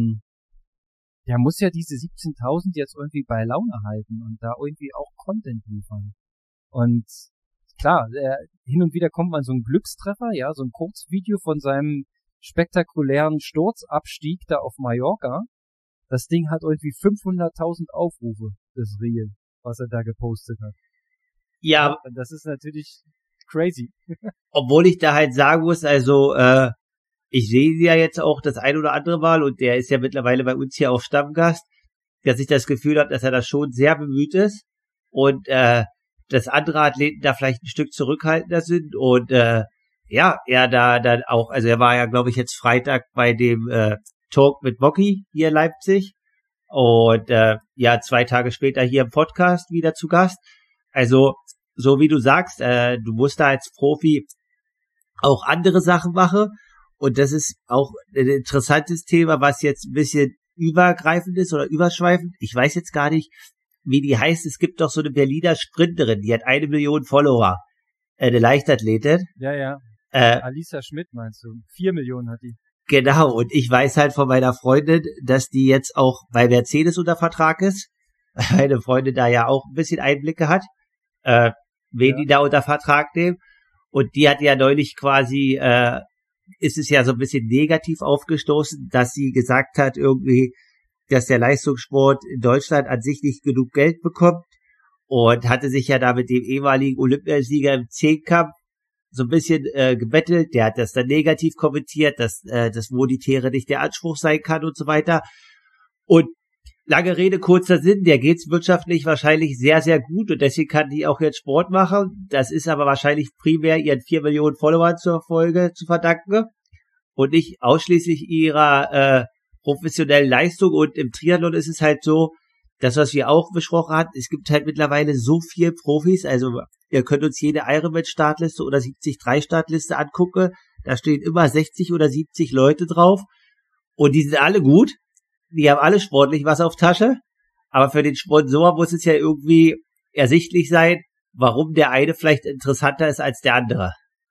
der muss ja diese 17.000 jetzt irgendwie bei Laune halten und da irgendwie auch Content liefern. Und klar, hin und wieder kommt man so ein Glückstreffer, ja, so ein Kurzvideo von seinem spektakulären Sturzabstieg da auf Mallorca. Das Ding hat irgendwie 500.000 Aufrufe, das Reel, was er da gepostet hat. Ja, das ist natürlich crazy. Obwohl ich da halt sagen muss, also ich sehe ihn ja jetzt auch das ein oder andere Mal, und der ist ja mittlerweile bei uns hier auch Stammgast, dass ich das Gefühl habe, dass er da schon sehr bemüht ist, und dass andere Athleten da vielleicht ein Stück zurückhaltender sind, und ja, er da dann auch, also er war ja, glaube ich, jetzt Freitag bei dem Talk mit Mocky hier in Leipzig, und ja, 2 Tage später hier im Podcast wieder zu Gast. Also, so wie du sagst, du musst da als Profi auch andere Sachen machen, und das ist auch ein interessantes Thema, was jetzt ein bisschen übergreifend ist oder überschweifend. Ich weiß jetzt gar nicht, wie die heißt. Es gibt doch so eine Berliner Sprinterin, die hat 1 Million Follower, eine Leichtathletin. Ja. Alisa Schmidt meinst du? 4 Millionen hat die. Genau, und ich weiß halt von meiner Freundin, dass die jetzt auch bei Mercedes unter Vertrag ist. Meine Freundin da ja auch ein bisschen Einblicke hat, wen die da unter Vertrag nehmen. Und die hat ja neulich quasi, ist es ja so ein bisschen negativ aufgestoßen, dass sie gesagt hat irgendwie, dass der Leistungssport in Deutschland an sich nicht genug Geld bekommt, und hatte sich ja da mit dem ehemaligen Olympiasieger im Zehnkampf so ein bisschen gebettelt. Der hat das dann negativ kommentiert, dass das Monetäre nicht der Anspruch sein kann und so weiter. Und lange Rede, kurzer Sinn, der geht's wirtschaftlich wahrscheinlich sehr, sehr gut und deswegen kann die auch jetzt Sport machen. Das ist aber wahrscheinlich primär ihren 4 Millionen Followern zur Folge zu verdanken und nicht ausschließlich ihrer professionellen Leistung. Und im Triathlon ist es halt so, das, was wir auch besprochen hatten, es gibt halt mittlerweile so viel Profis, also ihr könnt uns jede Ironman-Startliste oder 73-Startliste angucken, da stehen immer 60 oder 70 Leute drauf und die sind alle gut. Die haben alle sportlich was auf Tasche, aber für den Sponsor muss es ja irgendwie ersichtlich sein, warum der eine vielleicht interessanter ist als der andere.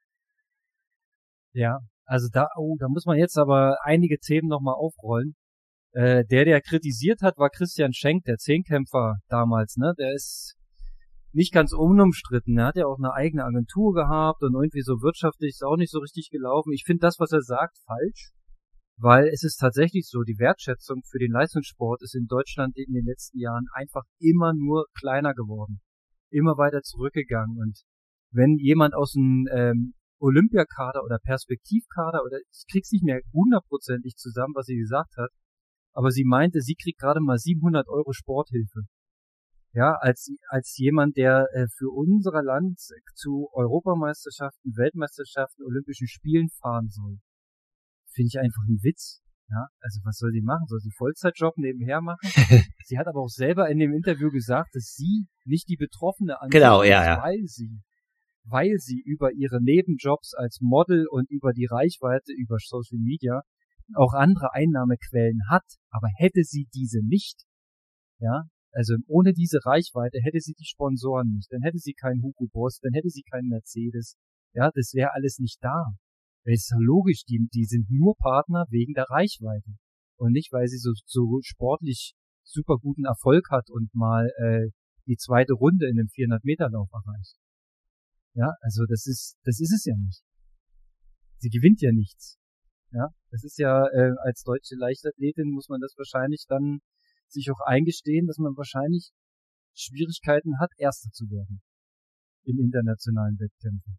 Ja, also da muss man jetzt aber einige Themen nochmal aufrollen. Der kritisiert hat, war Christian Schenk, der Zehnkämpfer damals, ne? Der ist nicht ganz unumstritten. Er hat ja auch eine eigene Agentur gehabt und irgendwie so wirtschaftlich ist auch nicht so richtig gelaufen. Ich finde das, was er sagt, falsch. Weil es ist tatsächlich so, die Wertschätzung für den Leistungssport ist in Deutschland in den letzten Jahren einfach immer nur kleiner geworden. Immer weiter zurückgegangen. Und wenn jemand aus dem Olympiakader oder Perspektivkader oder ich krieg's nicht mehr 100%ig zusammen, was sie gesagt hat, aber sie meinte, sie kriegt gerade mal 700 € Sporthilfe. Ja, als jemand, der für unser Land zu Europameisterschaften, Weltmeisterschaften, Olympischen Spielen fahren soll. Finde ich einfach ein Witz. Ja, also was soll sie machen? Soll sie Vollzeitjob nebenher machen? Sie hat aber auch selber in dem Interview gesagt, dass sie nicht die Betroffene an genau, sich ja. Weil sie über ihre Nebenjobs als Model und über die Reichweite über Social Media auch andere Einnahmequellen hat, aber hätte sie diese nicht, ja, also ohne diese Reichweite hätte sie die Sponsoren nicht, dann hätte sie keinen Hugo Boss, dann hätte sie keinen Mercedes, ja, das wäre alles nicht da. Das ist ja logisch, die sind nur Partner wegen der Reichweite und nicht, weil sie so sportlich super guten Erfolg hat und mal die zweite Runde in einem 400-Meter-Lauf erreicht. Ja, also das ist es ja nicht. Sie gewinnt ja nichts. Ja, das ist ja als deutsche Leichtathletin muss man das wahrscheinlich dann sich auch eingestehen, dass man wahrscheinlich Schwierigkeiten hat, Erster zu werden in internationalen Wettkämpfen.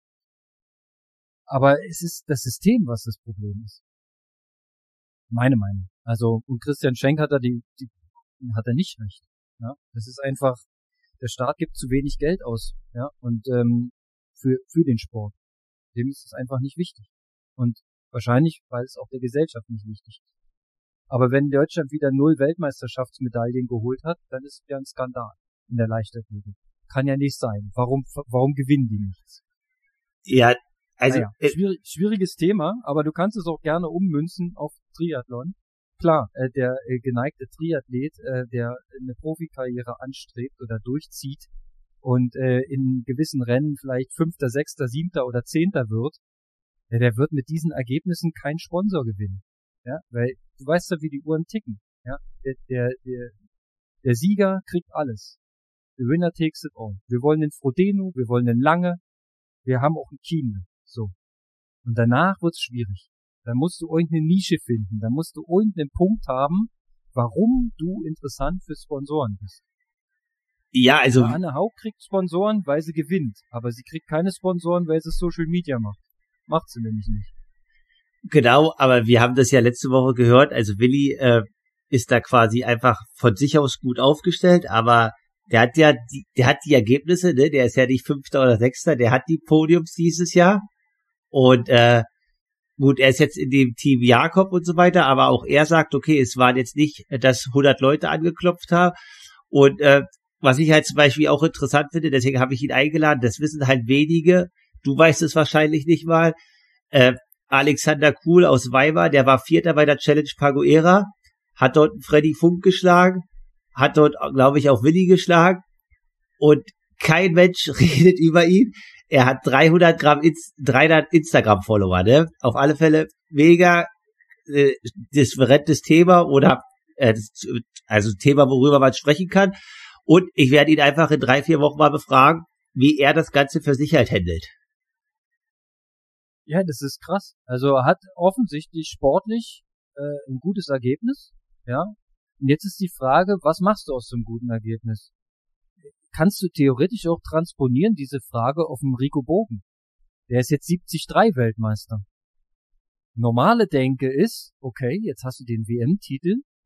Aber es ist das System, was das Problem ist. Meine Meinung. Also, und Christian Schenk hat da hat er nicht recht. Ja, das ist einfach, der Staat gibt zu wenig Geld aus, ja, und für den Sport. Dem ist es einfach nicht wichtig. Und wahrscheinlich, weil es auch der Gesellschaft nicht wichtig ist. Aber wenn Deutschland wieder 0 Weltmeisterschaftsmedaillen geholt hat, dann ist es ja ein Skandal in der Leichtathletik. Kann ja nicht sein. Warum gewinnen die nichts? Ja, also schwieriges Thema, aber du kannst es auch gerne ummünzen auf Triathlon. Klar, der geneigte Triathlet, der eine Profikarriere anstrebt oder durchzieht und in gewissen Rennen vielleicht 5., 6., 7. oder 10. wird, der wird mit diesen Ergebnissen keinen Sponsor gewinnen. Ja, weil du weißt ja, wie die Uhren ticken. Ja, der Sieger kriegt alles. The winner takes it all. Wir wollen den Frodeno, wir wollen den Lange, wir haben auch einen Kienle. So. Und danach wird's schwierig. Da musst du irgendeine Nische finden. Da musst du irgendeinen Punkt haben, warum du interessant für Sponsoren bist. Ja, also. Anne Haug kriegt Sponsoren, weil sie gewinnt. Aber sie kriegt keine Sponsoren, weil sie Social Media macht. Macht sie nämlich nicht. Genau, aber wir haben das ja letzte Woche gehört. Also Willi ist da quasi einfach von sich aus gut aufgestellt, aber der hat die Ergebnisse, ne? Der ist ja nicht 5. oder 6., der hat die Podiums dieses Jahr. Und gut, er ist jetzt in dem Team Jakob und so weiter, aber auch er sagt, okay, es waren jetzt nicht, dass 100 Leute angeklopft haben. Und was ich halt zum Beispiel auch interessant finde, deswegen habe ich ihn eingeladen, das wissen halt wenige, du weißt es wahrscheinlich nicht mal, Alexander Kuhl aus Weimar, der war 4. bei der Challenge Pagoera, hat dort Freddy Funk geschlagen, hat dort, glaube ich, auch Willi geschlagen und kein Mensch redet über ihn. Er hat 300 Instagram-Follower, ne? Auf alle Fälle mega differentes Thema oder also Thema, worüber man sprechen kann. Und ich werde ihn einfach in 3-4 Wochen mal befragen, wie er das Ganze für sich halt handelt. Ja, das ist krass. Also er hat offensichtlich sportlich ein gutes Ergebnis, ja. Und jetzt ist die Frage, was machst du aus so einem guten Ergebnis? Kannst du theoretisch auch transponieren, diese Frage auf den Rico Bogen. Der ist jetzt 73 Weltmeister. Normale Denke ist, okay, jetzt hast du den WM-Titel,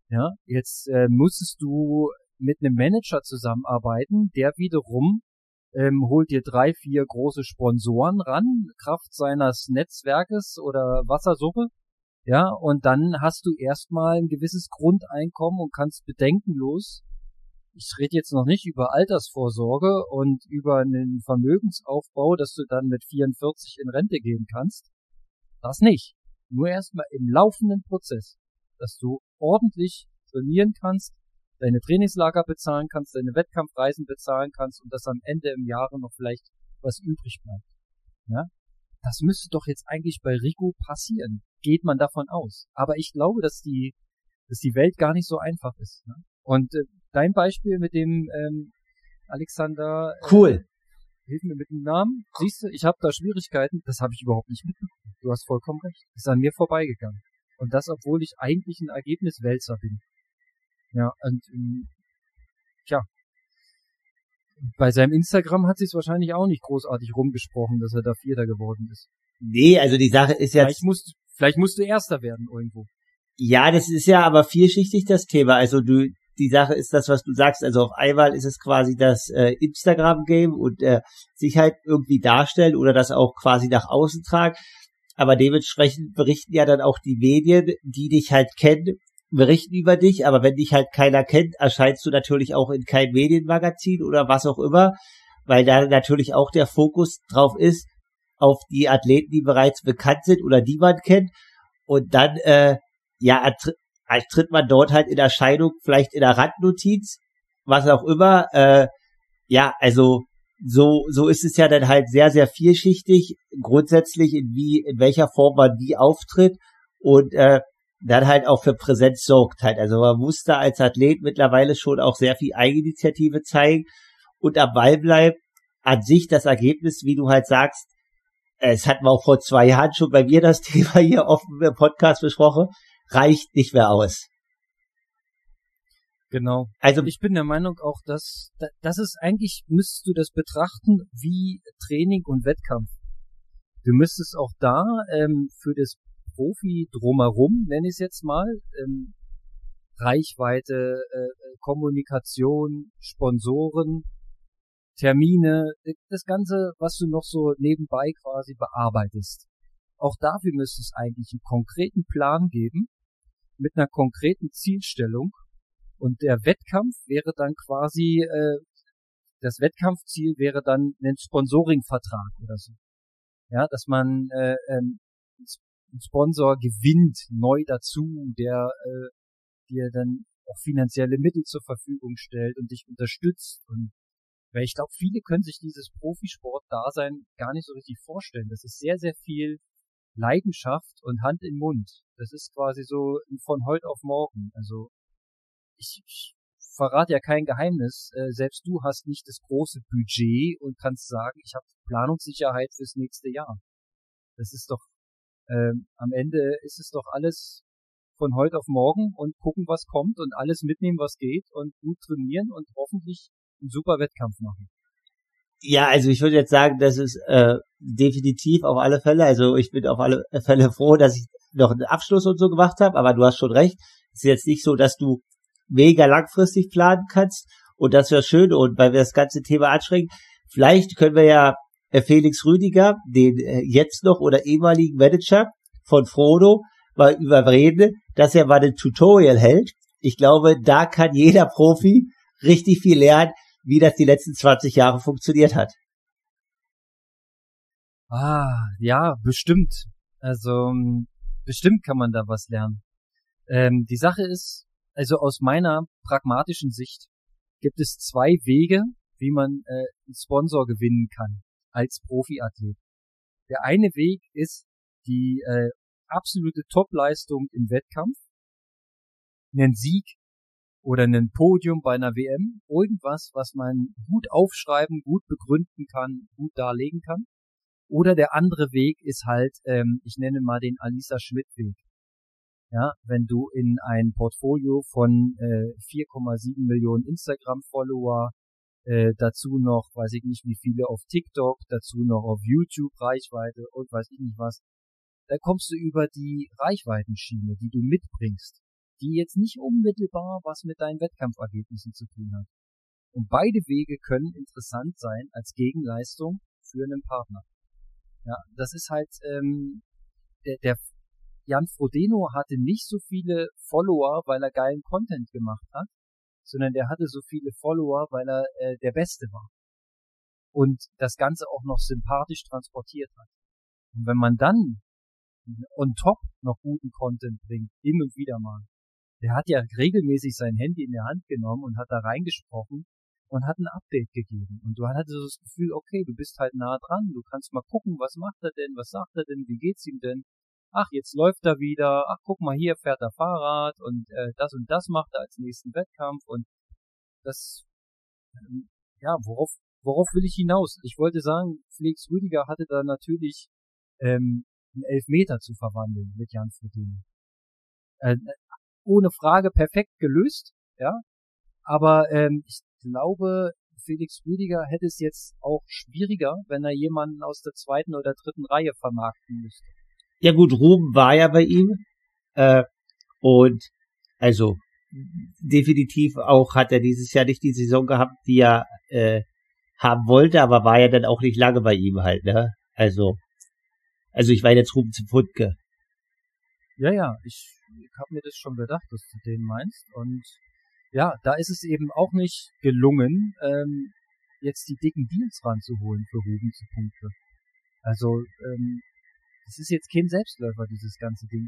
Ja, jetzt musstest du mit einem Manager zusammenarbeiten, der wiederum holt dir 3, 4 große Sponsoren ran, Kraft seines Netzwerkes oder Wassersuppe. Ja, und dann hast du erstmal ein gewisses Grundeinkommen und kannst bedenkenlos, ich rede jetzt noch nicht über Altersvorsorge und über einen Vermögensaufbau, dass du dann mit 44 in Rente gehen kannst. Das nicht. Nur erstmal im laufenden Prozess, dass du ordentlich trainieren kannst, deine Trainingslager bezahlen kannst, deine Wettkampfreisen bezahlen kannst und dass am Ende im Jahre noch vielleicht was übrig bleibt. Ja? Das müsste doch jetzt eigentlich bei Rico passieren. Geht man davon aus. Aber ich glaube, dass die Welt gar nicht so einfach ist. Ne? Und dein Beispiel mit dem Alexander, Cool. hilf mir mit dem Namen. Siehst du, ich habe da Schwierigkeiten. Das habe ich überhaupt nicht mitbekommen. Du hast vollkommen recht. Ist an mir vorbeigegangen. Und das, obwohl ich eigentlich ein Ergebniswälzer bin. Ja, und tja, bei seinem Instagram hat sich's wahrscheinlich auch nicht großartig rumgesprochen, dass er da Vierter geworden ist. Nee, also die Sache ist jetzt... Vielleicht musst du Erster werden irgendwo. Ja, das ist ja aber vielschichtig, das Thema. Also die Sache ist das, was du sagst. Also auf einmal ist es quasi das Instagram-Game und sich halt irgendwie darstellen oder das auch quasi nach außen tragen. Aber dementsprechend berichten ja dann auch die Medien, die dich halt kennen, berichten über dich. Aber wenn dich halt keiner kennt, erscheinst du natürlich auch in kein Medienmagazin oder was auch immer, weil da natürlich auch der Fokus drauf ist, auf die Athleten, die bereits bekannt sind oder die man kennt. Und dann, tritt man dort halt in Erscheinung, vielleicht in der Randnotiz, was auch immer. Also so ist es ja dann halt sehr, sehr vielschichtig, grundsätzlich in welcher Form man wie auftritt und dann halt auch für Präsenz sorgt halt. Also man muss da als Athlet mittlerweile schon auch sehr viel Eigeninitiative zeigen und am Ball bleiben. An sich das Ergebnis, wie du halt sagst, es hatten wir auch vor 2 Jahren schon bei mir das Thema hier offen im Podcast besprochen, reicht nicht mehr aus. Genau. Also ich bin der Meinung auch, dass das ist eigentlich, müsstest du das betrachten wie Training und Wettkampf. Du müsstest auch da für das Profi drumherum, nenne ich es jetzt mal, Reichweite, Kommunikation, Sponsoren, Termine, das Ganze, was du noch so nebenbei quasi bearbeitest. Auch dafür müsste es eigentlich einen konkreten Plan geben, mit einer konkreten Zielstellung. Und der Wettkampf wäre dann quasi, das Wettkampfziel wäre dann ein Sponsoringvertrag oder so. Ja, dass man einen Sponsor gewinnt, neu dazu, der dir dann auch finanzielle Mittel zur Verfügung stellt und dich unterstützt. Und weil ich glaube, viele können sich dieses Profisport-Dasein gar nicht so richtig vorstellen. Das ist sehr, sehr viel Leidenschaft und Hand in Mund. Das ist quasi so von heute auf morgen. Also ich verrate ja kein Geheimnis. Selbst du hast nicht das große Budget und kannst sagen, ich habe Planungssicherheit fürs nächste Jahr. Das ist doch, am Ende ist es doch alles von heute auf morgen und gucken, was kommt und alles mitnehmen, was geht und gut trainieren und hoffentlich einen super Wettkampf machen. Ja, also ich würde jetzt sagen, das ist definitiv auf alle Fälle, also ich bin auf alle Fälle froh, dass ich noch einen Abschluss und so gemacht habe, aber du hast schon recht, es ist jetzt nicht so, dass du mega langfristig planen kannst und das wäre schön und weil wir das ganze Thema ansprechen, vielleicht können wir ja Felix Rüdiger, den jetzt noch oder ehemaligen Manager von Frodo, mal überreden, dass er mal ein Tutorial hält. Ich glaube, da kann jeder Profi richtig viel lernen, wie das die letzten 20 Jahre funktioniert hat. Ja, bestimmt. Also, bestimmt kann man da was lernen. Die Sache ist, also aus meiner pragmatischen Sicht gibt es 2 Wege, wie man einen Sponsor gewinnen kann als Profiathlet. Der eine Weg ist die absolute Topleistung im Wettkampf, einen Sieg oder ein Podium bei einer WM, irgendwas, was man gut aufschreiben, gut begründen kann, gut darlegen kann. Oder der andere Weg ist halt, ich nenne mal den Alisa Schmidt-Weg. Ja, wenn du in ein Portfolio von 4,7 Millionen Instagram-Follower, dazu noch, weiß ich nicht wie viele auf TikTok, dazu noch auf YouTube Reichweite und weiß ich nicht was, da kommst du über die Reichweitenschiene, die du mitbringst, die jetzt nicht unmittelbar was mit deinen Wettkampfergebnissen zu tun hat. Und beide Wege können interessant sein als Gegenleistung für einen Partner. Ja, das ist halt, der Jan Frodeno hatte nicht so viele Follower, weil er geilen Content gemacht hat, sondern der hatte so viele Follower, weil er der Beste war. Und das Ganze auch noch sympathisch transportiert hat. Und wenn man dann on top noch guten Content bringt, hin und wieder mal, der hat ja regelmäßig sein Handy in der Hand genommen und hat da reingesprochen und hat ein Update gegeben. Und du hattest so das Gefühl, okay, du bist halt nah dran, du kannst mal gucken, was macht er denn, was sagt er denn, wie geht's ihm denn? Ach, jetzt läuft er wieder, ach, guck mal, hier fährt er Fahrrad und das macht er als nächsten Wettkampf und das, ja, worauf will ich hinaus? Ich wollte sagen, Felix Rüdiger hatte da natürlich einen Elfmeter zu verwandeln mit Jan Frodeno. Ohne Frage perfekt gelöst, ja, aber ich glaube, Felix Rüdiger hätte es jetzt auch schwieriger, wenn er jemanden aus der zweiten oder dritten Reihe vermarkten müsste. Ja gut, Ruben war ja bei ihm und also definitiv auch hat er dieses Jahr nicht die Saison gehabt, die er haben wollte, aber war ja dann auch nicht lange bei ihm halt, ne? Also ich war jetzt Ruben zum Pfundke. Ja, ich habe mir das schon gedacht, dass du den meinst. Und ja, da ist es eben auch nicht gelungen, jetzt die dicken Deals ranzuholen für Ruben zu Punkte. Also, das ist jetzt kein Selbstläufer, dieses ganze Ding.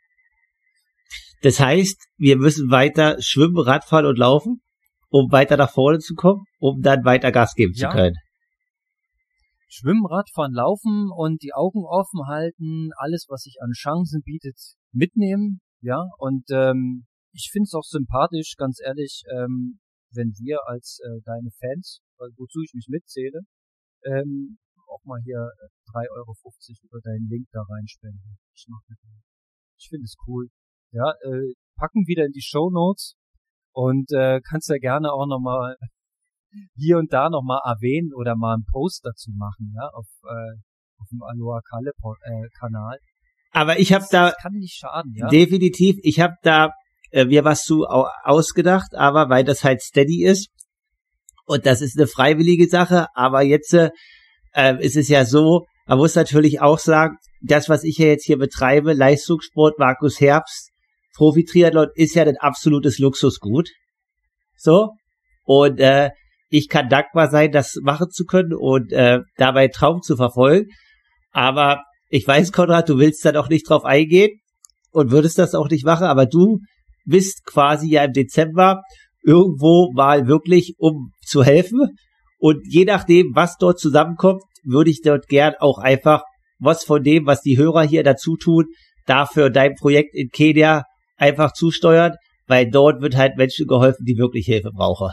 Das heißt, wir müssen weiter schwimmen, Radfahren und laufen, um weiter nach vorne zu kommen, um dann weiter Gas geben zu können. Schwimmen, Radfahren, Laufen und die Augen offen halten, alles, was sich an Chancen bietet, mitnehmen, ja, und ich finde es auch sympathisch, ganz ehrlich, wenn wir als deine Fans, wozu ich mich mitzähle, auch mal hier 3,50 € über deinen Link da reinspenden. Ich finde es cool. Ja, packen wieder in die Shownotes und kannst ja gerne auch nochmal hier und da nochmal erwähnen oder mal einen Post dazu machen, ja, auf dem Aloha Kalle Kanal. Aber ich habe da kann nicht schaden, ja. Definitiv, ich habe da mir was zu ausgedacht, aber weil das halt steady ist und das ist eine freiwillige Sache, aber jetzt ist es ja so, man muss natürlich auch sagen, das, was ich ja jetzt hier betreibe, Leistungssport, Markus Herbst, Profi-Triathlon, ist ja ein absolutes Luxusgut. So, und ich kann dankbar sein, das machen zu können und dabei Traum zu verfolgen. Aber ich weiß, Konrad, du willst da doch nicht drauf eingehen und würdest das auch nicht machen, aber du bist quasi ja im Dezember irgendwo mal wirklich, um zu helfen. Und je nachdem, was dort zusammenkommt, würde ich dort gern auch einfach was von dem, was die Hörer hier dazu tun, dafür dein Projekt in Kenia einfach zusteuern, weil dort wird halt Menschen geholfen, die wirklich Hilfe brauchen.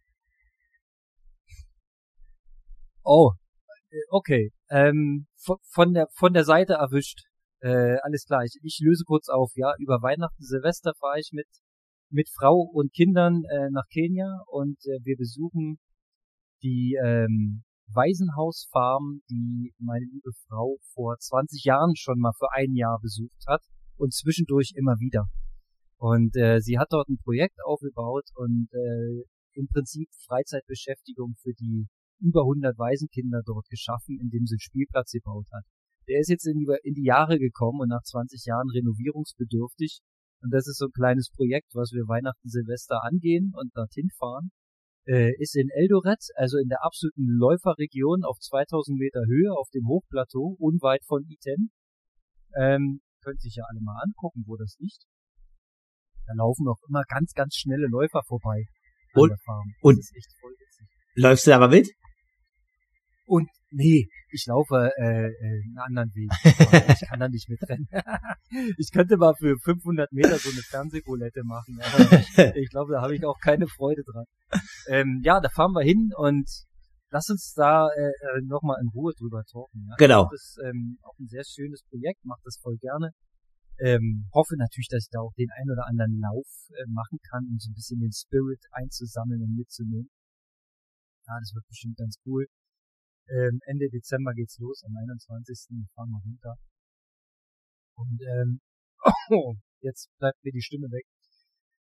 Oh, okay. Von der Seite erwischt. Alles klar. Ich löse kurz auf. Ja, über Weihnachten, Silvester fahre ich mit Frau und Kindern nach Kenia und wir besuchen die Waisenhausfarm, die meine liebe Frau vor 20 Jahren schon mal für ein Jahr besucht hat und zwischendurch immer wieder. Und sie hat dort ein Projekt aufgebaut und im Prinzip Freizeitbeschäftigung für die über 100 Waisenkinder dort geschaffen, indem sie einen Spielplatz gebaut hat. Der ist jetzt in die Jahre gekommen und nach 20 Jahren renovierungsbedürftig. Und das ist so ein kleines Projekt, was wir Weihnachten, Silvester angehen und dorthin fahren. Ist in Eldoret, also in der absoluten Läuferregion auf 2000 Meter Höhe auf dem Hochplateau, unweit von Iten. Könnt sich ja alle mal angucken, wo das liegt. Da laufen auch immer ganz, ganz schnelle Läufer vorbei an der Farm. Das ist echt voll witzig. Läufst du aber mit? Und nee, ich laufe einen anderen Weg. Ich kann da nicht mitrennen. Ich könnte mal für 500 Meter so eine Fernsehroulette machen, aber ich glaube, da habe ich auch keine Freude dran. Ja, da fahren wir hin und lass uns da nochmal in Ruhe drüber talken. Ja? Genau. Das ist auch ein sehr schönes Projekt, mache das voll gerne. Hoffe natürlich, dass ich da auch den ein oder anderen Lauf machen kann, um so ein bisschen den Spirit einzusammeln und mitzunehmen. Ja, das wird bestimmt ganz cool. Ende Dezember geht's los, am 21. fahren wir runter. Und jetzt bleibt mir die Stimme weg.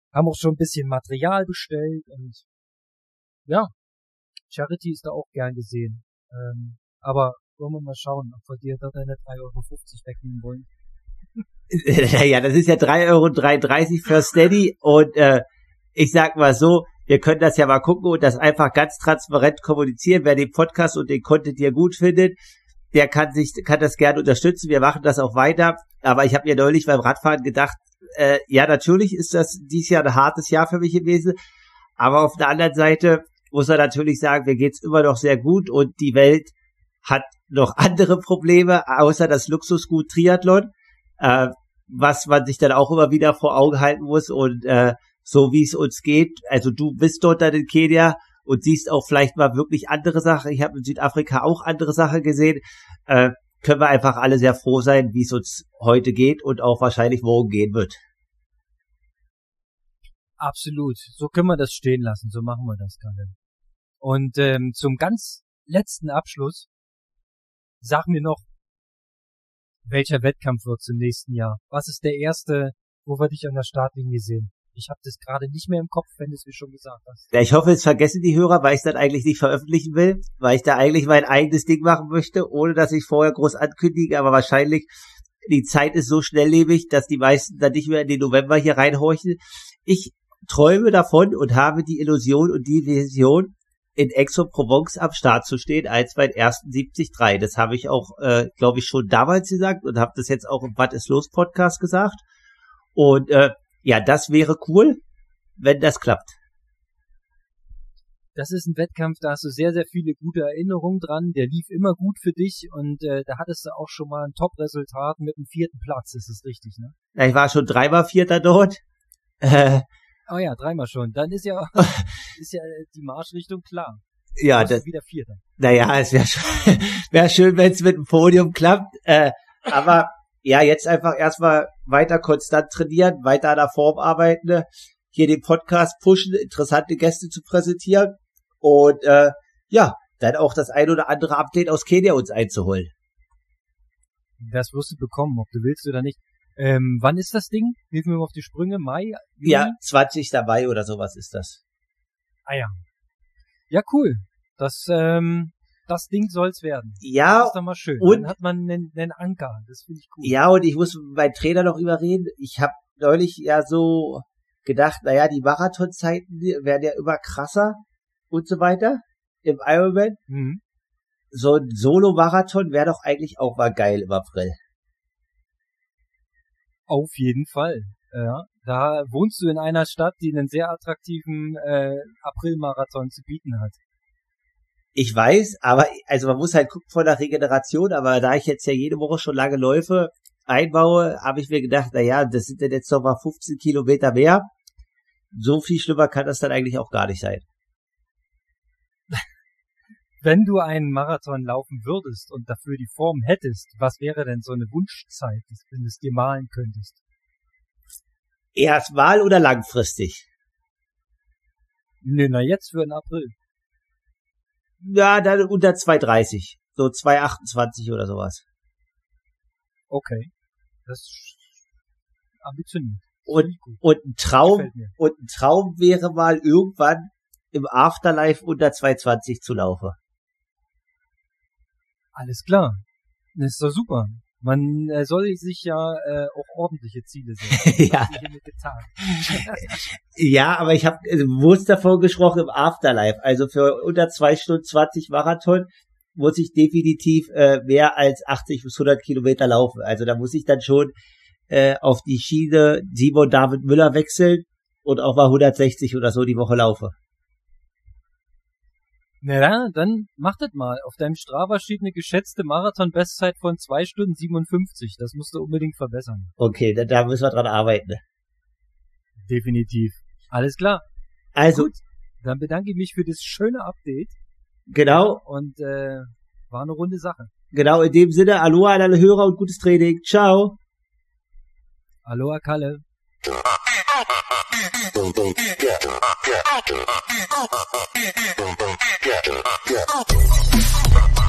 Haben auch schon ein bisschen Material bestellt und ja, Charity ist da auch gern gesehen. Aber wollen wir mal schauen, ob wir dir da deine 3,50 Euro wegnehmen wollen. Ja, das ist ja 3,33 € für Steady und ich sag mal so, wir können das ja mal gucken und das einfach ganz transparent kommunizieren. Wer den Podcast und den Content hier gut findet, der kann das gerne unterstützen. Wir machen das auch weiter. Aber ich habe mir neulich beim Radfahren gedacht, ja, natürlich ist das dieses Jahr ein hartes Jahr für mich gewesen. Aber auf der anderen Seite muss man natürlich sagen, mir geht's immer noch sehr gut und die Welt hat noch andere Probleme, außer das Luxusgut Triathlon, was man sich dann auch immer wieder vor Augen halten muss und so wie es uns geht. Also du bist dort dann in Kenia und siehst auch vielleicht mal wirklich andere Sachen. Ich habe in Südafrika auch andere Sachen gesehen. Können wir einfach alle sehr froh sein, wie es uns heute geht und auch wahrscheinlich morgen gehen wird. Absolut. So können wir das stehen lassen. So machen wir das, Kalle. Und zum ganz letzten Abschluss, sag mir noch, welcher Wettkampf wird's im nächsten Jahr? Was ist der erste, wo wir dich an der Startlinie sehen? Ich habe das gerade nicht mehr im Kopf, wenn du es mir schon gesagt hast. Ja, ich hoffe, es vergessen die Hörer, weil ich es dann eigentlich nicht veröffentlichen will, weil ich da eigentlich mein eigenes Ding machen möchte, ohne dass ich vorher groß ankündige, aber wahrscheinlich, die Zeit ist so schnelllebig, dass die meisten dann nicht mehr in den November hier reinhorchen. Ich träume davon und habe die Illusion und die Vision, in Aix-en-Provence am Start zu stehen, als beim ersten 73. Das habe ich auch, glaube ich, schon damals gesagt und habe das jetzt auch im Was ist los Podcast gesagt. Und ja, das wäre cool, wenn das klappt. Das ist ein Wettkampf, da hast du sehr, sehr viele gute Erinnerungen dran. Der lief immer gut für dich und da hattest du auch schon mal ein Top-Resultat mit dem 4. Platz. Das ist richtig, ne? Ja, ich war schon 3-mal Vierter dort. Oh ja, 3-mal schon. Dann ist ja die Marschrichtung klar. Ja, das wieder 4. Naja, es wäre schön, wenn es mit dem Podium klappt. Aber ja, jetzt einfach erstmal weiter konstant trainieren, weiter an der Form arbeiten, hier den Podcast pushen, interessante Gäste zu präsentieren und ja, dann auch das ein oder andere Update aus Kenia uns einzuholen. Das wirst du bekommen, ob du willst oder nicht. Wann ist das Ding? Hilf mir mal auf die Sprünge. Mai? Juni? Ja, 20. Mai oder sowas ist das. Ah ja. Ja, cool. Das Ding soll's werden. Ja. Das ist doch mal schön. Und dann hat man einen Anker. Das finde ich cool. Ja, und ich muss mit meinem Trainer noch überreden. Ich habe neulich ja so gedacht, naja, die Marathonzeiten werden ja immer krasser und so weiter im Ironman. Mhm. So ein Solo-Marathon wäre doch eigentlich auch mal geil im April. Auf jeden Fall. Ja, da wohnst du in einer Stadt, die einen sehr attraktiven April-Marathon zu bieten hat. Ich weiß, aber also man muss halt gucken von der Regeneration, aber da ich jetzt ja jede Woche schon lange Läufe einbaue, habe ich mir gedacht, naja, das sind dann jetzt noch mal 15 Kilometer mehr. So viel schlimmer kann das dann eigentlich auch gar nicht sein. Wenn du einen Marathon laufen würdest und dafür die Form hättest, was wäre denn so eine Wunschzeit, wenn du es dir malen könntest? Erstmal oder langfristig? Nö, na jetzt für den April. Ja, dann unter 2,30. So 2,28 oder sowas. Okay. Das ist ambitioniert. Und ein Traum wäre mal irgendwann im Afterlife unter 2,20 zu laufen. Alles klar. Das ist doch super. Man soll sich ja auch ordentliche Ziele setzen. Ja. Ja, aber ich habe bewusst davon gesprochen im Afterlife. Also für unter 2 Stunden 20 Marathon muss ich definitiv mehr als 80 bis 100 Kilometer laufen. Also da muss ich dann schon auf die Schiene Simon David Müller wechseln und auch mal 160 oder so die Woche laufen. Na, dann mach das mal. Auf deinem Strava steht eine geschätzte Marathon-Bestzeit von 2 Stunden 57. Das musst du unbedingt verbessern. Okay, da müssen wir dran arbeiten. Definitiv. Alles klar. Also. Gut, dann bedanke ich mich für das schöne Update. Genau. Und war eine runde Sache. Genau, in dem Sinne, Aloha an alle Hörer und gutes Training. Ciao. Aloha, Kalle. Yeah.